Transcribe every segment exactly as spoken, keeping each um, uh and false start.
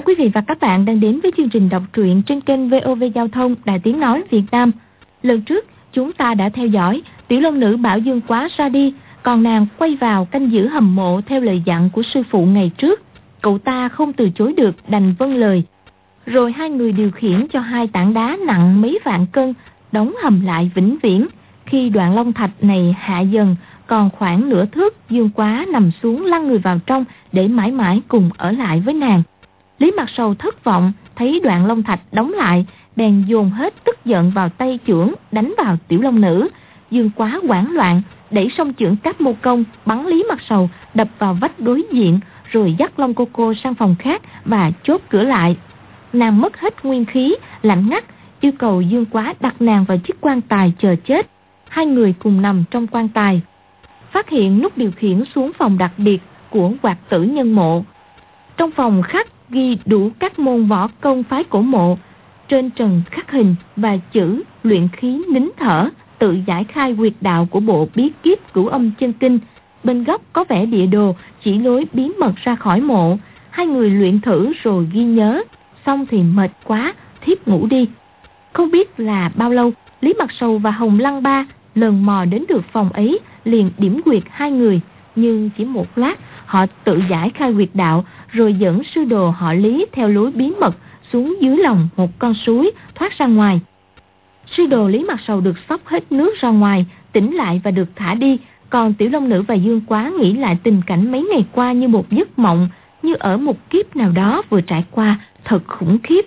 quý vị và các bạn đang đến với chương trình đọc truyện trên kênh vê o vê Giao thông Đài Tiếng Nói Việt Nam. Lần trước chúng ta đã theo dõi Tiểu Long Nữ bảo Dương Quá ra đi, còn nàng quay vào canh giữ hầm mộ theo lời dặn của sư phụ ngày trước. Cậu ta không từ chối được, đành vâng lời. Rồi hai người điều khiển cho hai tảng đá nặng mấy vạn cân đóng hầm lại vĩnh viễn. Khi đoạn long thạch này hạ dần còn khoảng nửa thước, Dương Quá nằm xuống lăn người vào trong để mãi mãi cùng ở lại với nàng. Lý Mặc Sầu thất vọng thấy đoạn long thạch đóng lại, bèn dồn hết tức giận vào tay chưởng đánh vào Tiểu Long Nữ. Dương Quá hoảng loạn đẩy song chưởng Cáp Mô Công bắn Lý Mặc Sầu đập vào vách đối diện, rồi dắt Long Cô Cô sang phòng khác và chốt cửa lại. Nàng mất hết nguyên khí, lạnh ngắt, yêu cầu Dương Quá đặt nàng vào chiếc quan tài chờ chết. Hai người cùng nằm trong quan tài. Phát hiện nút điều khiển xuống phòng đặc biệt của Hoạt Tử Nhân Mộ. Trong phòng khắc ghi đủ các môn võ công phái cổ mộ. Trên trần khắc hình và chữ luyện khí nín thở, tự giải khai huyệt đạo của bộ bí kíp Cửu Âm Chân Kinh. Bên góc có vẽ địa đồ chỉ lối bí mật ra khỏi mộ. Hai người luyện thử rồi ghi nhớ, xong thì mệt quá, thiếp ngủ đi. Không biết là bao lâu, Lý Mặc Sầu và Hồng Lăng Ba lần mò đến được phòng ấy, liền điểm huyệt hai người. Nhưng chỉ một lát, họ tự giải khai huyệt đạo, rồi dẫn sư đồ họ Lý theo lối bí mật xuống dưới lòng một con suối thoát ra ngoài. Sư đồ Lý Mặc Sầu được xóc hết nước ra ngoài, tỉnh lại và được thả đi. Còn Tiểu Long Nữ và Dương Quá nghĩ lại tình cảnh mấy ngày qua như một giấc mộng, như ở một kiếp nào đó vừa trải qua, thật khủng khiếp.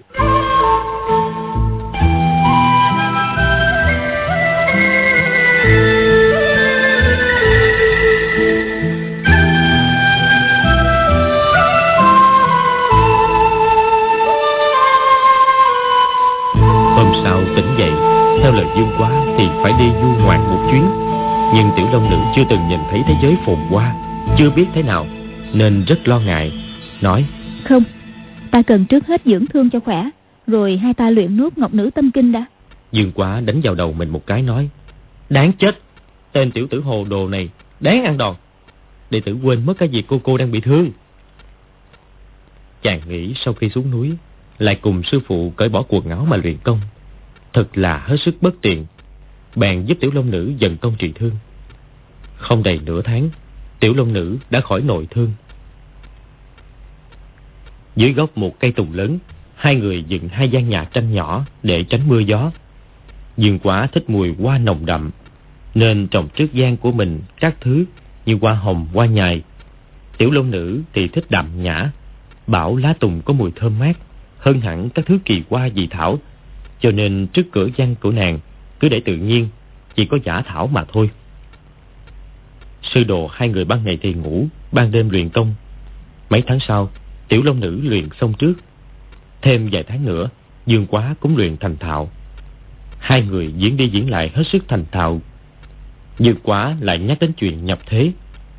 Hôm sau tỉnh dậy, theo lời Dương Quá thì phải đi du ngoạn một chuyến. Nhưng Tiểu Long Nữ chưa từng nhìn thấy thế giới phồn hoa, chưa biết thế nào, nên rất lo ngại, nói: Không, ta cần trước hết dưỡng thương cho khỏe, rồi hai ta luyện nốt Ngọc Nữ Tâm Kinh đã. Dương Quá đánh vào đầu mình một cái, nói: Đáng chết, tên tiểu tử hồ đồ này đáng ăn đòn. Đệ tử quên mất cái việc cô cô đang bị thương. Chàng nghĩ sau khi xuống núi lại cùng sư phụ cởi bỏ quần áo mà luyện công, thật là hết sức bất tiện. Bèn giúp Tiểu Long Nữ dần công trị thương. Không đầy nửa tháng, Tiểu Long Nữ đã khỏi nội thương. Dưới gốc một cây tùng lớn, hai người dựng hai gian nhà tranh nhỏ để tránh mưa gió. Dương Quá thích mùi hoa nồng đậm, nên trồng trước gian của mình các thứ như hoa hồng, hoa nhài. Tiểu Long Nữ thì thích đậm nhã, bảo lá tùng có mùi thơm mát hơn hẳn các thứ kỳ hoa dị thảo, cho nên trước cửa gian của nàng cứ để tự nhiên, chỉ có giả thảo mà thôi. Sư đồ hai người ban ngày thì ngủ, ban đêm luyện công. Mấy tháng sau, Tiểu Long Nữ luyện xong trước. Thêm vài tháng nữa, Dương Quá cũng luyện thành thạo. Hai người diễn đi diễn lại hết sức thành thạo. Dương Quá lại nhắc đến chuyện nhập thế.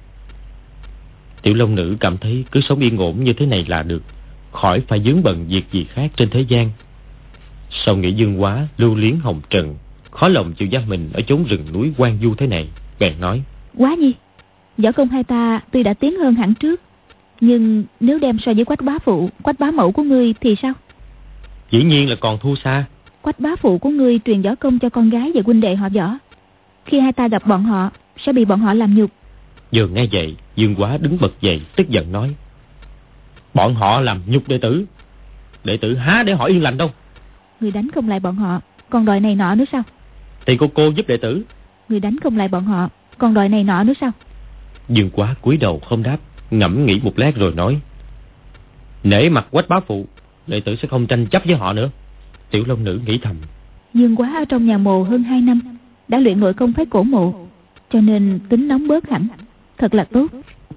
Tiểu Long Nữ cảm thấy cứ sống yên ổn như thế này là được, khỏi phải vướng bận việc gì khác trên thế gian. Sau nghĩ Dương Quá lưu luyến hồng trần, khó lòng chịu giam mình ở chốn rừng núi hoang vu thế này, bèn nói: Quá nhi, võ công hai ta tuy đã tiến hơn hẳn trước, nhưng nếu đem so với Quách bá phụ, Quách bá mẫu của ngươi thì sao? Dĩ nhiên là còn thua xa. Quách bá phụ của ngươi truyền võ công cho con gái và huynh đệ họ Võ. Khi hai ta gặp bọn họ, sẽ bị bọn họ làm nhục. Vừa nghe vậy, Dương Quá đứng bật dậy, tức giận nói: Bọn họ làm nhục đệ tử, đệ tử há để họ yên lành đâu. Người đánh không lại bọn họ, còn đòi này nọ nữa sao? Thì cô cô giúp đệ tử. Người đánh không lại bọn họ, còn đòi này nọ nữa sao? Dương Quá cúi đầu không đáp, ngẫm nghĩ một lát rồi nói: Nể mặt Quách bá phụ, đệ tử sẽ không tranh chấp với họ nữa. Tiểu Long Nữ nghĩ thầm: Dương Quá ở trong nhà mồ hơn hai năm, đã luyện nội công phái cổ mộ, cho nên tính nóng bớt hẳn, thật là tốt.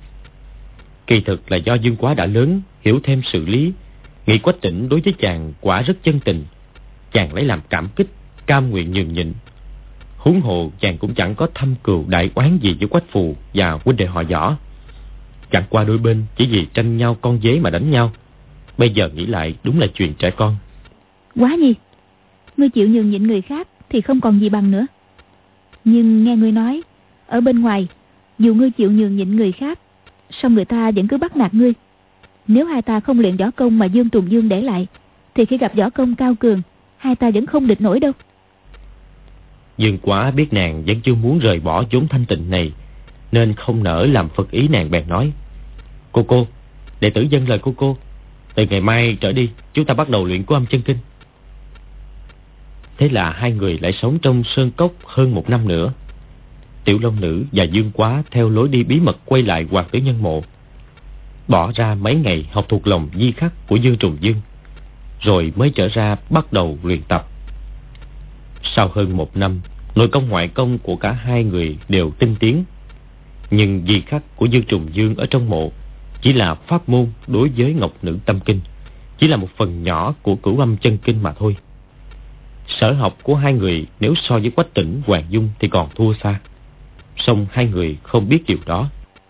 Kỳ thực là do Dương Quá đã lớn, hiểu thêm sự lý, nghĩ Quách Tĩnh đối với chàng quả rất chân tình, chàng lấy làm cảm kích, cam nguyện nhường nhịn. Huống hồ chàng cũng chẳng có thâm cừu đại oán gì với Quách Phù và huynh đệ họ Võ. Chẳng qua đôi bên chỉ vì tranh nhau con dế mà đánh nhau. Bây giờ nghĩ lại đúng là chuyện trẻ con. Quá nhi, ngươi chịu nhường nhịn người khác thì không còn gì bằng nữa. Nhưng nghe ngươi nói, ở bên ngoài, dù ngươi chịu nhường nhịn người khác, song người ta vẫn cứ bắt nạt ngươi. Nếu hai ta không luyện võ công mà Dương Trùng Dương để lại, thì khi gặp võ công cao cường, hai ta vẫn không địch nổi đâu. Dương Quá biết nàng vẫn chưa muốn rời bỏ chốn thanh tịnh này, nên không nỡ làm phật ý nàng, bèn nói: Cô cô, đệ tử dâng lời cô cô. Từ ngày mai trở đi, chúng ta bắt đầu luyện Cửu Âm Chân Kinh. Thế là hai người lại sống trong sơn cốc hơn một năm nữa. Tiểu Long Nữ và Dương Quá theo lối đi bí mật quay lại Hoàng Tử Nhân Mộ, bỏ ra mấy ngày học thuộc lòng di khắc của Dương Trùng Dương, rồi mới trở ra bắt đầu luyện tập. Sau hơn một năm, nội công ngoại công của cả hai người đều tinh tiến, nhưng di khắc của Dương Trùng Dương ở trong mộ chỉ là pháp môn đối với Ngọc Nữ Tâm Kinh, chỉ là một phần nhỏ của Cửu Âm Chân Kinh mà thôi. Sở học của hai người nếu so với Quách Tĩnh, Hoàng Dung thì còn thua xa, song hai người không biết điều đó.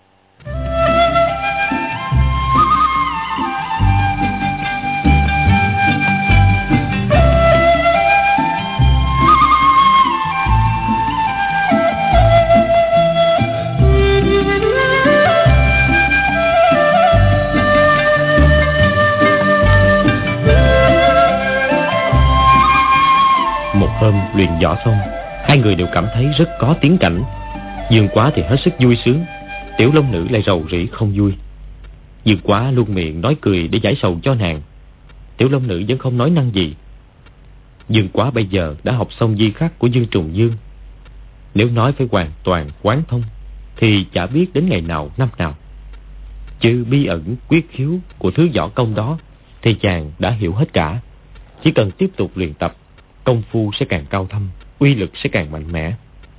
Hôm luyện võ xong, hai người đều cảm thấy rất có tiến cảnh. Dương Quá thì hết sức vui sướng, Tiểu Long Nữ lại rầu rĩ không vui. Dương Quá luôn miệng nói cười để giải sầu cho nàng, Tiểu Long Nữ vẫn không nói năng gì. Dương Quá bây giờ đã học xong di khắc của Dương Trùng Dương, nếu nói phải hoàn toàn quán thông thì chả biết đến ngày nào năm nào. Chứ bí ẩn quyết khiếu của thứ võ công đó thì chàng đã hiểu hết cả. Chỉ cần tiếp tục luyện tập, công phu sẽ càng cao thâm, uy lực sẽ càng mạnh mẽ.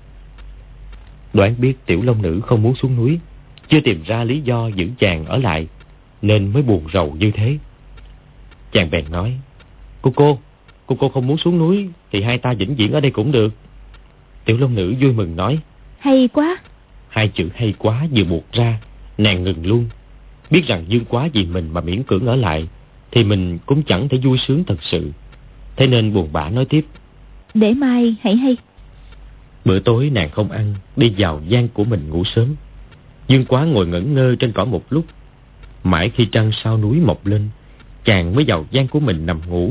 Đoán biết Tiểu Long Nữ không muốn xuống núi, chưa tìm ra lý do giữ chàng ở lại, nên mới buồn rầu như thế. Chàng bèn nói: Cô cô, cô cô không muốn xuống núi thì hai ta vĩnh viễn ở đây cũng được. Tiểu Long Nữ vui mừng nói: Hay quá. Hai chữ hay quá vừa buộc ra, nàng ngừng luôn. Biết rằng Dương Quá vì mình mà miễn cưỡng ở lại thì mình cũng chẳng thể vui sướng thật sự, thế nên buồn bã nói tiếp: Để mai hãy hay. Bữa tối nàng không ăn, đi vào gian của mình ngủ sớm. Dương Quá ngồi ngẩn ngơ trên cỏ một lúc, mãi khi trăng sao núi mọc lên, chàng mới vào gian của mình nằm ngủ.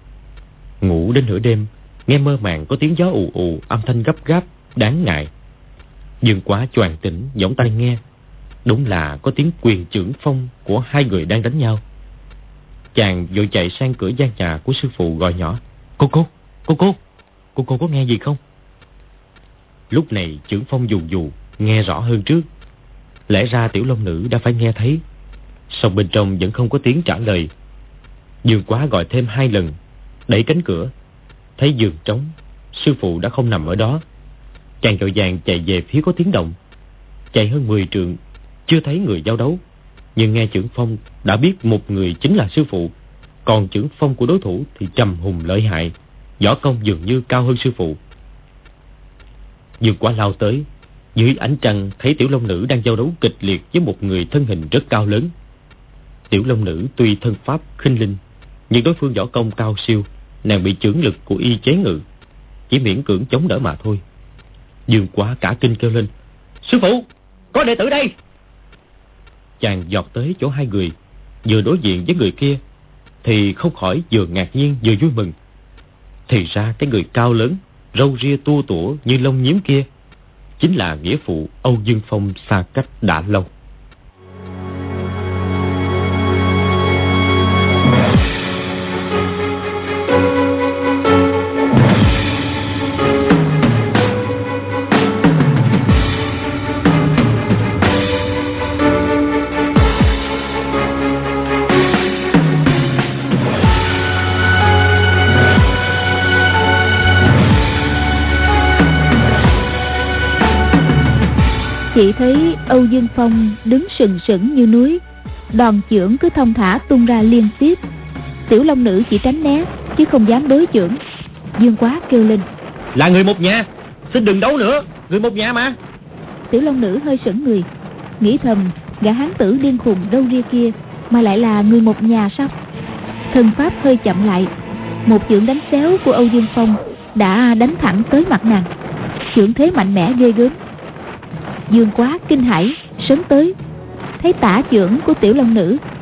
Ngủ đến nửa đêm, nghe mơ màng có tiếng gió ù ù, âm thanh gấp gáp đáng ngại. Dương Quá choàng tỉnh, giỏng tai nghe, đúng là có tiếng quyền chưởng phong của hai người đang đánh nhau. Chàng vội chạy sang cửa gian nhà của sư phụ gọi nhỏ: Cô cô, cô cô, cô cô có nghe gì không? Lúc này chưởng phong dù dù nghe rõ hơn trước. Lẽ ra Tiểu Long Nữ đã phải nghe thấy, song bên trong vẫn không có tiếng trả lời. Dương Quá gọi thêm hai lần, đẩy cánh cửa, thấy giường trống, sư phụ đã không nằm ở đó. Chàng vội vàng chạy về phía có tiếng động. Chạy hơn mười trượng, chưa thấy người giao đấu, nhưng nghe chưởng phong đã biết một người chính là sư phụ. Còn chưởng phong của đối thủ thì trầm hùng lợi hại, võ công dường như cao hơn sư phụ. Dương Quá lao tới, dưới ánh trăng thấy Tiểu Long Nữ đang giao đấu kịch liệt với một người thân hình rất cao lớn. Tiểu Long Nữ tuy thân pháp khinh linh, nhưng đối phương võ công cao siêu, nàng bị chưởng lực của y chế ngự, chỉ miễn cưỡng chống đỡ mà thôi. Dương Quá cả kinh kêu lên: Sư phụ, có đệ tử đây! Chàng giọt tới chỗ hai người, vừa đối diện với người kia thì không khỏi vừa ngạc nhiên vừa vui mừng. Thì ra cái người cao lớn, râu ria tua tủa như lông nhím kia chính là nghĩa phụ Âu Dương Phong xa cách đã lâu. Chị thấy Âu Dương Phong đứng sừng sững như núi, đòn chưởng cứ thong thả tung ra liên tiếp. Tiểu Long Nữ chỉ tránh né chứ không dám đối chưởng. Dương Quá kêu lên: Là người một nhà, xin đừng đấu nữa, người một nhà mà. Tiểu Long Nữ hơi sững người, nghĩ thầm gã hán tử điên khùng râu ria kia mà lại là người một nhà sao? Thân pháp hơi chậm lại, một chưởng đánh xéo của Âu Dương Phong đã đánh thẳng tới mặt nàng, chưởng thế mạnh mẽ ghê gớm. Dương Quá kinh hãi sớm tới, thấy tả chưởng của Tiểu Long Nữ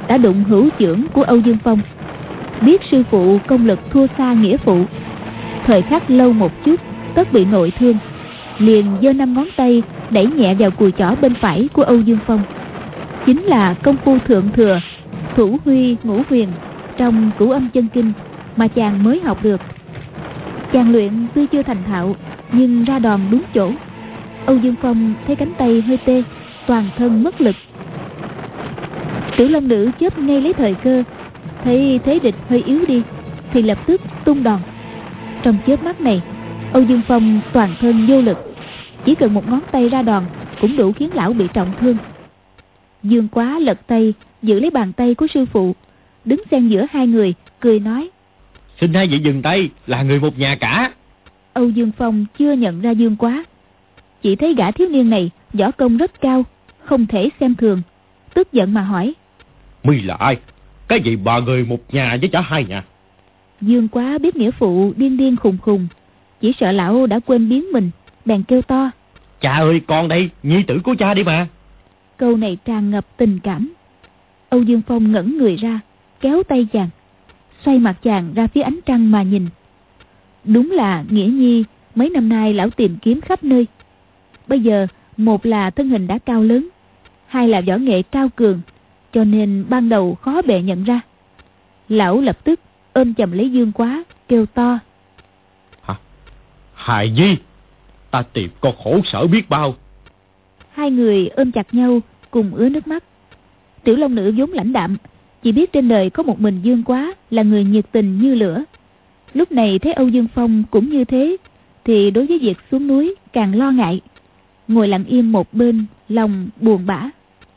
đã đụng hữu chưởng của Âu Dương Phong. Biết sư phụ công lực thua xa nghĩa phụ, thời khắc lâu một chút tất bị nội thương, liền giơ năm ngón tay đẩy nhẹ vào cùi chỏ bên phải của Âu Dương Phong. Chính là công phu thượng thừa thủ huy ngũ huyền trong Cửu Âm Chân Kinh mà chàng mới học được. Chàng luyện tuy chưa thành thạo, nhưng ra đòn đúng chỗ. Âu Dương Phong thấy cánh tay hơi tê, toàn thân mất lực. Tiểu Long Nữ chớp ngay lấy thời cơ, thấy thế địch hơi yếu đi thì lập tức tung đòn. Trong chớp mắt này, Âu Dương Phong toàn thân vô lực, chỉ cần một ngón tay ra đòn cũng đủ khiến lão bị trọng thương. Dương Quá lật tay giữ lấy bàn tay của sư phụ, đứng xen giữa hai người, cười nói: xin hai vị dừng tay, là người một nhà cả. Âu Dương Phong chưa nhận ra Dương Quá, chỉ thấy gã thiếu niên này võ công rất cao, không thể xem thường, tức giận mà hỏi: mi là ai? Cái gì bà người một nhà với chả hai nhà? Dương Quá biết nghĩa phụ điên điên khùng khùng, chỉ sợ lão đã quên biến mình, bèn kêu to: cha ơi, con đây, nhi tử của cha đi mà. Câu này tràn ngập tình cảm. Âu Dương Phong ngẩng người ra, kéo tay chàng, xoay mặt chàng ra phía ánh trăng mà nhìn. Đúng là Nghĩa Nhi mấy năm nay lão tìm kiếm khắp nơi. Bây giờ một là thân hình đã cao lớn, hai là võ nghệ cao cường, cho nên ban đầu khó bề nhận ra. Lão lập tức ôm chầm lấy Dương Quá, kêu to: hả? Hài Nhi, ta tìm con khổ sở biết bao. Hai người ôm chặt nhau, cùng ứa nước mắt. Tiểu Long Nữ vốn lãnh đạm, chỉ biết trên đời có một mình Dương Quá là người nhiệt tình như lửa. Lúc này thấy Âu Dương Phong cũng như thế, thì đối với việc xuống núi càng lo ngại, ngồi lặng im một bên, lòng buồn bã.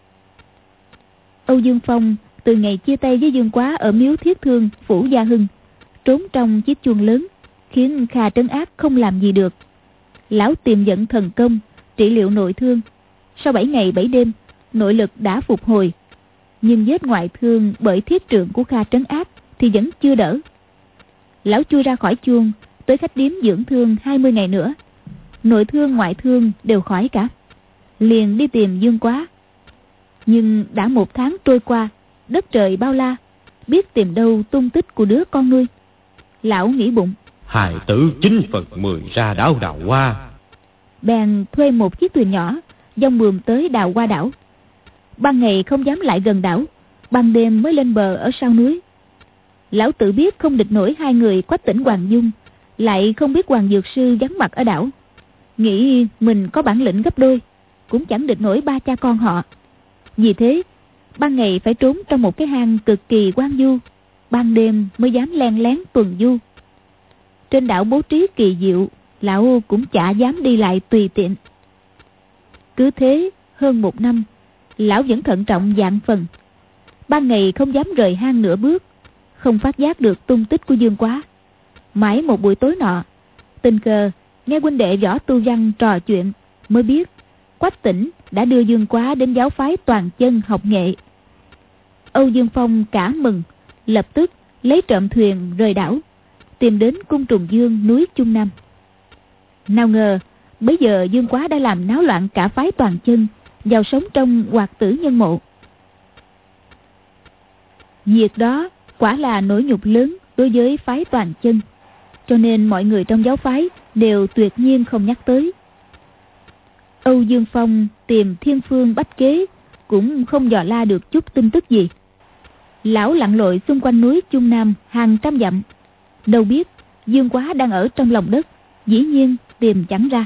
Âu Dương Phong từ ngày chia tay với Dương Quá ở miếu Thiết Thương phủ Gia Hưng, trốn trong chiếc chuông lớn, khiến Kha Trấn Ác không làm gì được. Lão tìm dẫn thần công trị liệu nội thương, sau bảy ngày bảy đêm nội lực đã phục hồi, nhưng vết ngoại thương bởi thiết trượng của Kha Trấn Ác thì vẫn chưa đỡ. Lão chui ra khỏi chuông, tới khách điếm dưỡng thương hai mươi ngày nữa, nội thương ngoại thương đều khỏi cả, liền đi tìm Dương Quá. Nhưng đã một tháng trôi qua, đất trời bao la, biết tìm đâu tung tích của đứa con nuôi. Lão nghĩ bụng: hài tử chín phần mười ra đảo Đào Hoa. Bèn thuê một chiếc thuyền nhỏ dông bườm tới Đào Hoa đảo. Ban ngày không dám lại gần đảo, ban đêm mới lên bờ ở sau núi. Lão tự biết không địch nổi hai người Quách Tỉnh Hoàng Dung, lại không biết Hoàng Dược Sư vắng mặt ở đảo, nghĩ mình có bản lĩnh gấp đôi, cũng chẳng địch nổi ba cha con họ. Vì thế ban ngày phải trốn trong một cái hang cực kỳ hoang vu, ban đêm mới dám len lén tuần du. Trên đảo bố trí kỳ diệu, lão cũng chả dám đi lại tùy tiện. Cứ thế hơn một năm, lão vẫn thận trọng vạn phần, ban ngày không dám rời hang nửa bước, không phát giác được tung tích của Dương Quá. Mãi một buổi tối nọ, tình cờ nghe huynh đệ Võ Tu Văn trò chuyện, mới biết Quách Tỉnh đã đưa Dương Quá đến giáo phái Toàn Chân học nghệ. Âu Dương Phong cả mừng, lập tức lấy trộm thuyền rời đảo, tìm đến cung Trùng Dương núi Trung Nam. Nào ngờ bấy giờ Dương Quá đã làm náo loạn cả phái Toàn Chân, vào sống trong Hoạt Tử Nhân Mộ. Việc đó quả là nỗi nhục lớn đối với phái Toàn Chân, cho nên mọi người trong giáo phái đều tuyệt nhiên không nhắc tới. Âu Dương Phong tìm thiên phương bách kế, cũng không dò la được chút tin tức gì. Lão lặn lội xung quanh núi Trung Nam hàng trăm dặm, đâu biết Dương Quá đang ở trong lòng đất, dĩ nhiên tìm chẳng ra.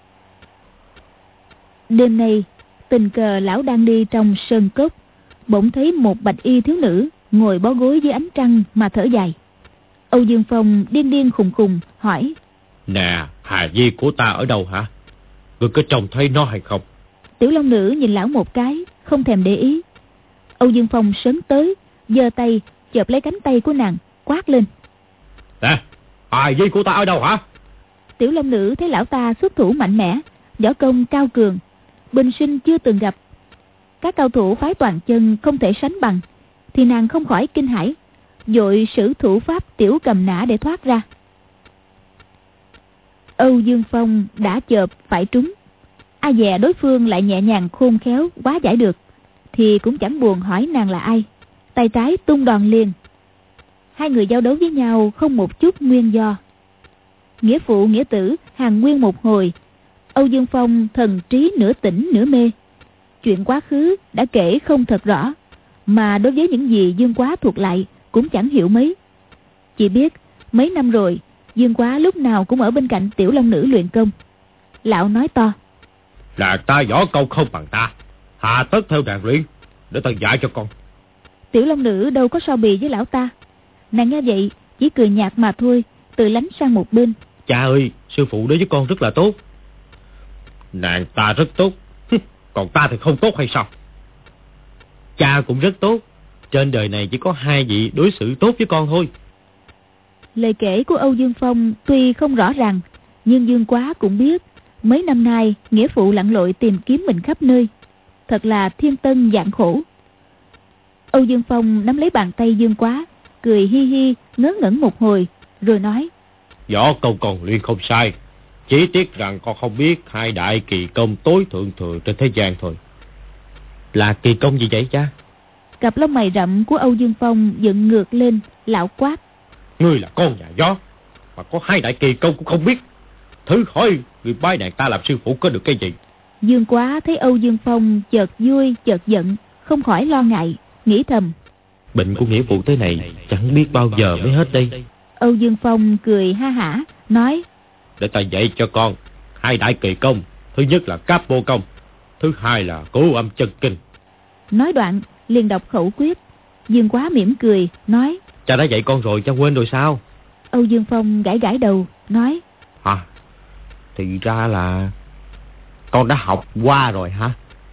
Đêm nay tình cờ lão đang đi trong sơn cốc, bỗng thấy một bạch y thiếu nữ ngồi bó gối dưới ánh trăng mà thở dài. Âu Dương Phong điên điên khùng khùng hỏi: nè, Hà Nhi của ta ở đâu hả? Ngươi có trông thấy nó hay không? Tiểu Long Nữ nhìn lão một cái, không thèm để ý. Âu Dương Phong sớm tới, giơ tay chộp lấy cánh tay của nàng, quát lên: nè, Hà Nhi của ta ở đâu hả? Tiểu Long Nữ thấy lão ta xuất thủ mạnh mẽ, võ công cao cường, bình sinh chưa từng gặp, các cao thủ phái Toàn Chân không thể sánh bằng, thì nàng không khỏi kinh hãi, vội sử thủ pháp tiểu cầm nã để thoát ra. Âu Dương Phong đã chộp phải trúng, ai dè đối phương lại nhẹ nhàng khôn khéo quá giải được, thì cũng chẳng buồn hỏi nàng là ai, tay trái tung đòn liền. Hai người giao đấu với nhau không một chút nguyên do. Nghĩa phụ nghĩa tử hàng nguyên một hồi. Âu Dương Phong thần trí nửa tỉnh nửa mê. Chuyện quá khứ đã kể không thật rõ, mà đối với những gì Dương Quá thuộc lại cũng chẳng hiểu mấy. Chỉ biết mấy năm rồi Dương Quá lúc nào cũng ở bên cạnh tiểu long nữ luyện công. Lão nói to: Là ta võ công không bằng ta, hà tất theo đàn luyện, để ta dạy cho con. Tiểu long nữ đâu có so bì với lão ta. Nàng nghe vậy chỉ cười nhạt mà thôi, tự lánh sang một bên. Cha ơi, sư phụ đối với con rất là tốt. Nàng ta rất tốt, còn ta thì không tốt hay sao? Cha cũng rất tốt. Trên đời này chỉ có hai vị đối xử tốt với con thôi. Lời kể của Âu Dương Phong tuy không rõ ràng, nhưng Dương Quá cũng biết mấy năm nay nghĩa phụ lặn lội tìm kiếm mình khắp nơi, thật là thiên tân vạn khổ. Âu Dương Phong nắm lấy bàn tay Dương Quá, cười hi hi ngớ ngẩn một hồi, rồi nói: Võ công còn luyện không sai, chỉ tiếc rằng con không biết hai đại kỳ công tối thượng thừa trên thế gian thôi. Là kỳ công gì vậy cha? Cặp lông mày rậm của Âu Dương Phong dựng ngược lên, lão quát: Ngươi là con nhà gió mà có hai đại kỳ công cũng không biết. Thử hỏi người bái nàng ta làm sư phụ có được cái gì? Dương Quá thấy Âu Dương Phong chợt vui chợt giận, không khỏi lo ngại, nghĩ thầm: Bệnh của nghĩa phụ thế này chẳng biết bao giờ mới hết đây. Âu Dương Phong cười ha hả nói: Để ta dạy cho con hai đại kỳ công. Thứ nhất là Cáp Mô Công, thứ hai là Cửu Âm Chân Kinh. Nói đoạn liền đọc khẩu quyết. Dương Quá mỉm cười nói: Cha đã dạy con rồi, cha quên rồi sao? Âu Dương Phong gãi gãi đầu nói: À, thì ra là con đã học qua rồi hả?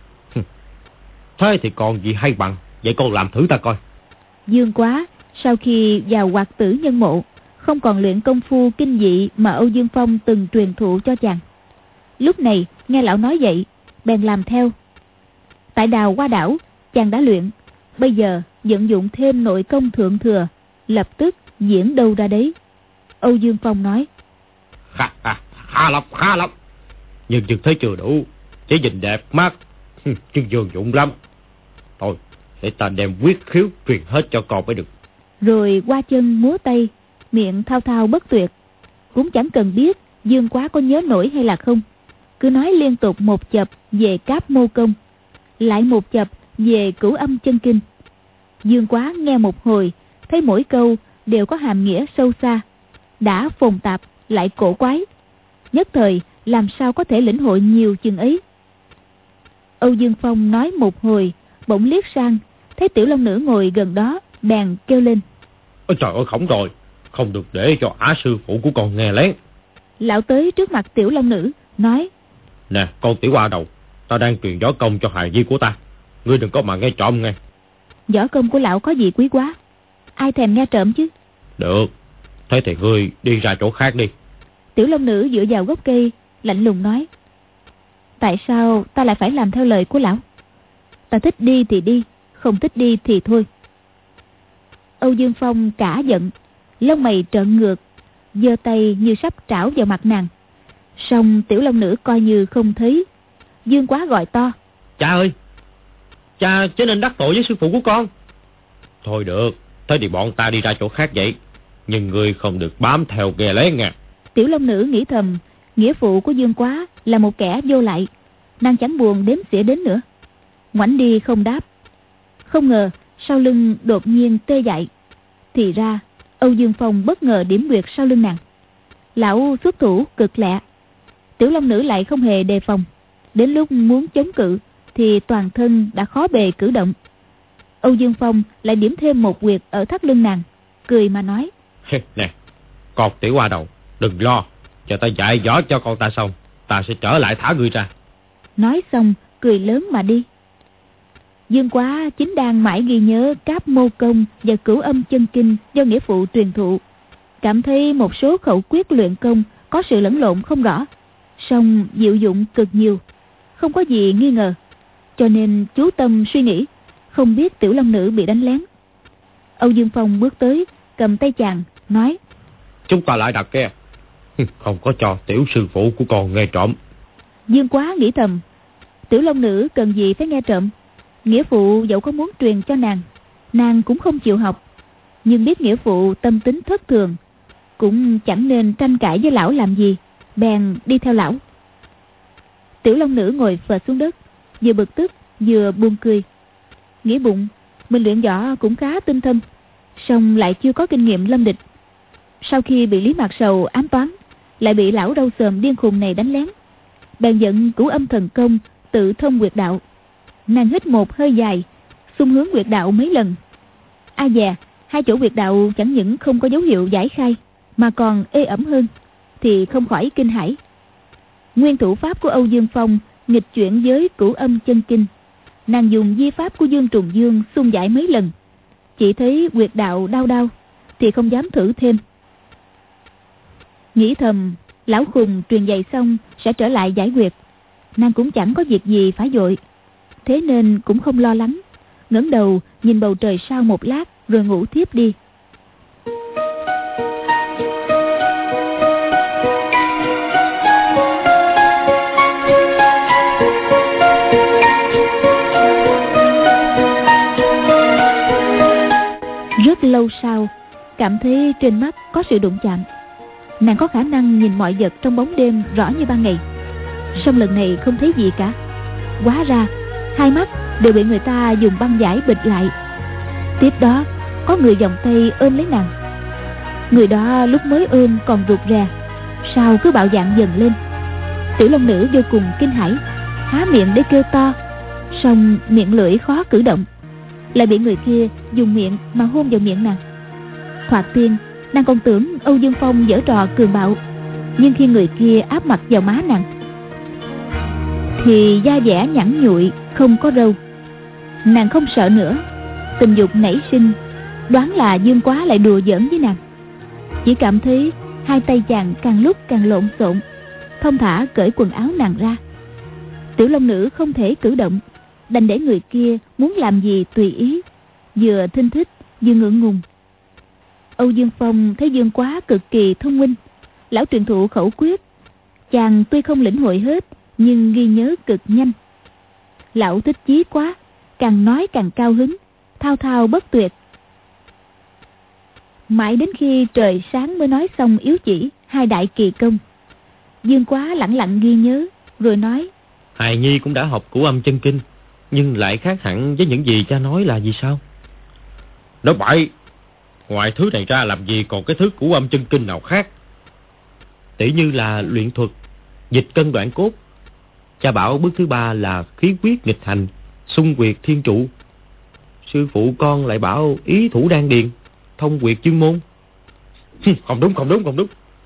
Thế thì còn gì hay bằng, vậy con làm thử ta coi. Dương Quá sau khi vào Hoạt Tử Nhân Mộ không còn luyện công phu kinh dị mà Âu Dương Phong từng truyền thụ cho chàng. Lúc này nghe lão nói vậy, bèn làm theo. Tại Đào Hoa Đảo chàng đã luyện, bây giờ vận dụng thêm nội công thượng thừa, lập tức diễn đâu ra đấy. Âu Dương Phong nói: Khá, à, khá lắm, khá lắm. Nhưng chừng thấy chưa đủ, chỉ nhìn đẹp mắt, chứ vô dụng lắm. Thôi, để ta đem quyết khiếu truyền hết cho con mới được. Rồi qua chân múa tay, miệng thao thao bất tuyệt. Cũng chẳng cần biết Dương Quá có nhớ nổi hay là không, cứ nói liên tục một chập về Cáp Mô Công, lại một chập về Cửu Âm Chân Kinh. Dương Quá nghe một hồi, thấy mỗi câu đều có hàm nghĩa sâu xa, đã phồn tạp lại cổ quái, nhất thời làm sao có thể lĩnh hội nhiều chừng ấy. Âu Dương Phong nói một hồi, bỗng liếc sang thấy tiểu long nữ ngồi gần đó, bèn kêu lên: Ôi trời ơi, khổng rồi, không được để cho ả sư phụ của con nghe lén. Lão tới trước mặt tiểu long nữ nói: Nè con tiểu hoa đầu, ta đang truyền võ công cho hài nhi của ta, ngươi đừng có mà nghe trộm nghe. Võ công của lão có gì quý quá, ai thèm nghe trộm chứ. Được, thế thì ngươi đi ra chỗ khác đi. Tiểu long nữ dựa vào gốc cây lạnh lùng nói: Tại sao ta lại phải làm theo lời của lão? Ta thích đi thì đi, không thích đi thì thôi. Âu Dương Phong cả giận, lông mày trợn ngược, giơ tay như sắp trảo vào mặt nàng. Song tiểu long nữ coi như không thấy. Dương Quá gọi to: Cha ơi, cha chớ nên đắc tội với sư phụ của con. Thôi được, thế thì bọn ta đi ra chỗ khác vậy, nhưng ngươi không được bám theo nghe lén nha. Tiểu long nữ nghĩ thầm, nghĩa phụ của Dương Quá là một kẻ vô lại, nàng chẳng buồn đếm xỉa đến nữa, ngoảnh đi không đáp. Không ngờ sau lưng đột nhiên tê dại. Thì ra Âu Dương Phong bất ngờ điểm huyệt sau lưng nàng. Lão xuất thủ cực lẹ, tiểu long nữ lại không hề đề phòng. Đến lúc muốn chống cự thì toàn thân đã khó bề cử động. Âu Dương Phong lại điểm thêm một huyệt ở thắt lưng nàng, cười mà nói: Nè con tiểu hoa đầu, đừng lo, cho ta dạy võ cho con ta xong, ta sẽ trở lại thả ngươi ra. Nói xong cười lớn mà đi. Dương Quá chính đang mãi ghi nhớ Cáp Mô Công và Cửu Âm Chân Kinh do nghĩa phụ truyền thụ, cảm thấy một số khẩu quyết luyện công có sự lẫn lộn không rõ, song diệu dụng cực nhiều, không có gì nghi ngờ, cho nên chú tâm suy nghĩ, không biết tiểu long nữ bị đánh lén. Âu Dương Phong bước tới, cầm tay chàng nói: Chúng ta lại đặt kia, không có cho tiểu sư phụ của con nghe trộm. Dương Quá nghĩ thầm, tiểu long nữ cần gì phải nghe trộm, nghĩa phụ dẫu có muốn truyền cho nàng nàng cũng không chịu học, nhưng biết nghĩa phụ tâm tính thất thường, cũng chẳng nên tranh cãi với lão làm gì, bèn đi theo lão. Tiểu Long Nữ ngồi phệt xuống đất, vừa bực tức vừa buồn cười, nghĩ bụng mình luyện võ cũng khá tinh thâm, song lại chưa có kinh nghiệm lâm địch. Sau khi bị Lý Mạc Sầu ám toán, lại bị lão râu xồm điên khùng này đánh lén, bèn giận Cửu Âm thần công tự thông huyệt đạo. Nàng hít một hơi dài, xung hướng huyệt đạo mấy lần. A dè, hai chỗ huyệt đạo chẳng những không có dấu hiệu giải khai, mà còn ê ẩm hơn, thì không khỏi kinh hãi. Nguyên thủ pháp của Âu Dương Phong nghịch chuyển với Cửu Âm chân kinh, nàng dùng di pháp của Dương Trùng Dương xung giải mấy lần, chỉ thấy huyệt đạo đau đau thì không dám thử thêm. Nghĩ thầm lão khùng truyền dạy xong sẽ trở lại giải huyệt, nàng cũng chẳng có việc gì phải vội, thế nên cũng không lo lắng, ngẩng đầu nhìn bầu trời sao một lát rồi ngủ thiếp đi. Rất lâu sau, cảm thấy trên mắt có sự đụng chạm. Nàng có khả năng nhìn mọi vật trong bóng đêm rõ như ban ngày, song lần này không thấy gì cả. Hóa ra hai mắt đều bị người ta dùng băng vải bịt lại. Tiếp đó có người vòng tay ôm lấy nàng. Người đó lúc mới ôm còn rụt rè, sau cứ bạo dạn dần lên. Tiểu Long Nữ vô cùng kinh hãi, há miệng để kêu to, song miệng lưỡi khó cử động, lại bị người kia dùng miệng mà hôn vào miệng nàng. Thoạt tiên nàng còn tưởng Âu Dương Phong giở trò cường bạo, nhưng khi người kia áp mặt vào má nàng thì da dẻ nhẵn nhụi không có râu. Nàng không sợ nữa, tình dục nảy sinh, đoán là Dương Quá lại đùa giỡn với nàng. Chỉ cảm thấy hai tay chàng càng lúc càng lộn xộn, thông thả cởi quần áo nàng ra. Tiểu Long Nữ không thể cử động, đành để người kia muốn làm gì tùy ý, vừa thinh thích vừa ngượng ngùng. Âu Dương Phong thấy Dương Quá cực kỳ thông minh, lão truyền thụ khẩu quyết, chàng tuy không lĩnh hội hết nhưng ghi nhớ cực nhanh. Lão thích chí quá, càng nói càng cao hứng, thao thao bất tuyệt. Mãi đến khi trời sáng mới nói xong yếu chỉ hai đại kỳ công. Dương Quá lặng lặng ghi nhớ rồi nói: Hài Nhi cũng đã học Cửu Âm chân kinh, nhưng lại khác hẳn với những gì cha nói là gì sao? Nói bậy, ngoài thứ này ra làm gì còn cái thứ Cửu Âm chân kinh nào khác? Tỷ như là luyện thuật, dịch cân đoạn cốt. Cha bảo bước thứ ba là khí quyết nghịch hành, xung huyệt thiên trụ. Sư phụ con lại bảo ý thủ đan điền, thông huyệt chương môn. Không đúng, không đúng, không đúng.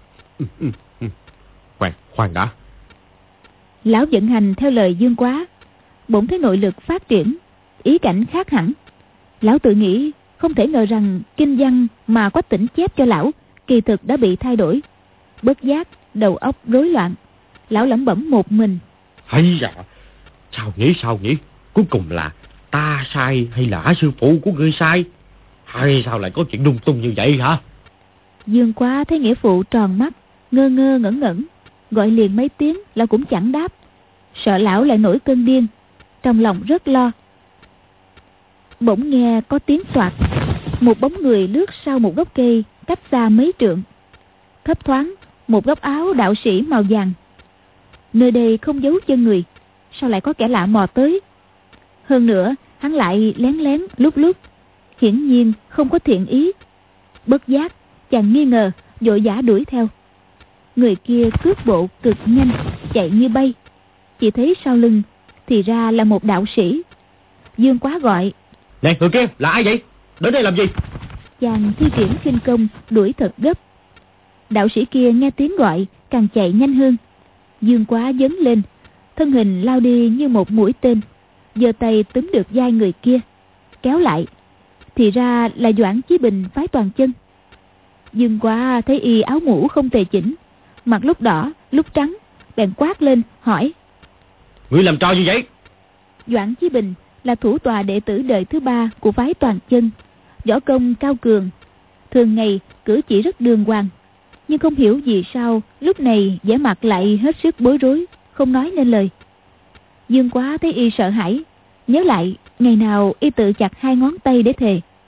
Khoan, khoan đã. Lão vận hành theo lời Dương Quá, bỗng thấy nội lực phát triển, ý cảnh khác hẳn. Lão tự nghĩ không thể ngờ rằng kinh văn mà Quách Tĩnh chép cho lão kỳ thực đã bị thay đổi. Bất giác đầu óc rối loạn, lão lẩm bẩm một mình: Hay dạ, sao nghĩ sao nghĩ, cuối cùng là ta sai hay là sư phụ của ngươi sai, hay sao lại có chuyện lung tung như vậy hả? Dương Quá thấy nghĩa phụ tròn mắt, ngơ ngơ ngẩn ngẩn, gọi liền mấy tiếng lão cũng chẳng đáp, sợ lão lại nổi cơn điên, trong lòng rất lo. Bỗng nghe có tiếng soạt, một bóng người lướt sau một gốc cây cách xa mấy trượng. Thấp thoáng một góc áo đạo sĩ màu vàng. Nơi đây không giấu chân người, sao lại có kẻ lạ mò tới? Hơn nữa hắn lại lén lén lúc lúc, hiển nhiên không có thiện ý. Bất giác chàng nghi ngờ, vội vã đuổi theo. Người kia cước bộ cực nhanh, chạy như bay. Chỉ thấy sau lưng thì ra là một đạo sĩ. Dương Quá gọi: Này, người kia là ai vậy? Đến đây làm gì? Chàng thi triển khinh công đuổi thật gấp. Đạo sĩ kia nghe tiếng gọi càng chạy nhanh hơn. Dương Quá dấn lên, thân hình lao đi như một mũi tên, giơ tay túm được vai người kia, kéo lại, thì ra là Doãn Chí Bình phái Toàn Chân. Dương Quá thấy y áo mũ không tề chỉnh, mặt lúc đỏ lúc trắng, bèn quát lên hỏi: Ngươi làm trò như vậy? Doãn Chí Bình là thủ tọa đệ tử đời thứ ba của phái Toàn Chân, võ công cao cường, thường ngày cử chỉ rất đường hoàng, nhưng không hiểu vì sao lúc này vẻ mặt lại hết sức bối rối, không nói nên lời. Dương Quá thấy y sợ hãi, nhớ lại ngày nào y tự chặt hai ngón tay để thề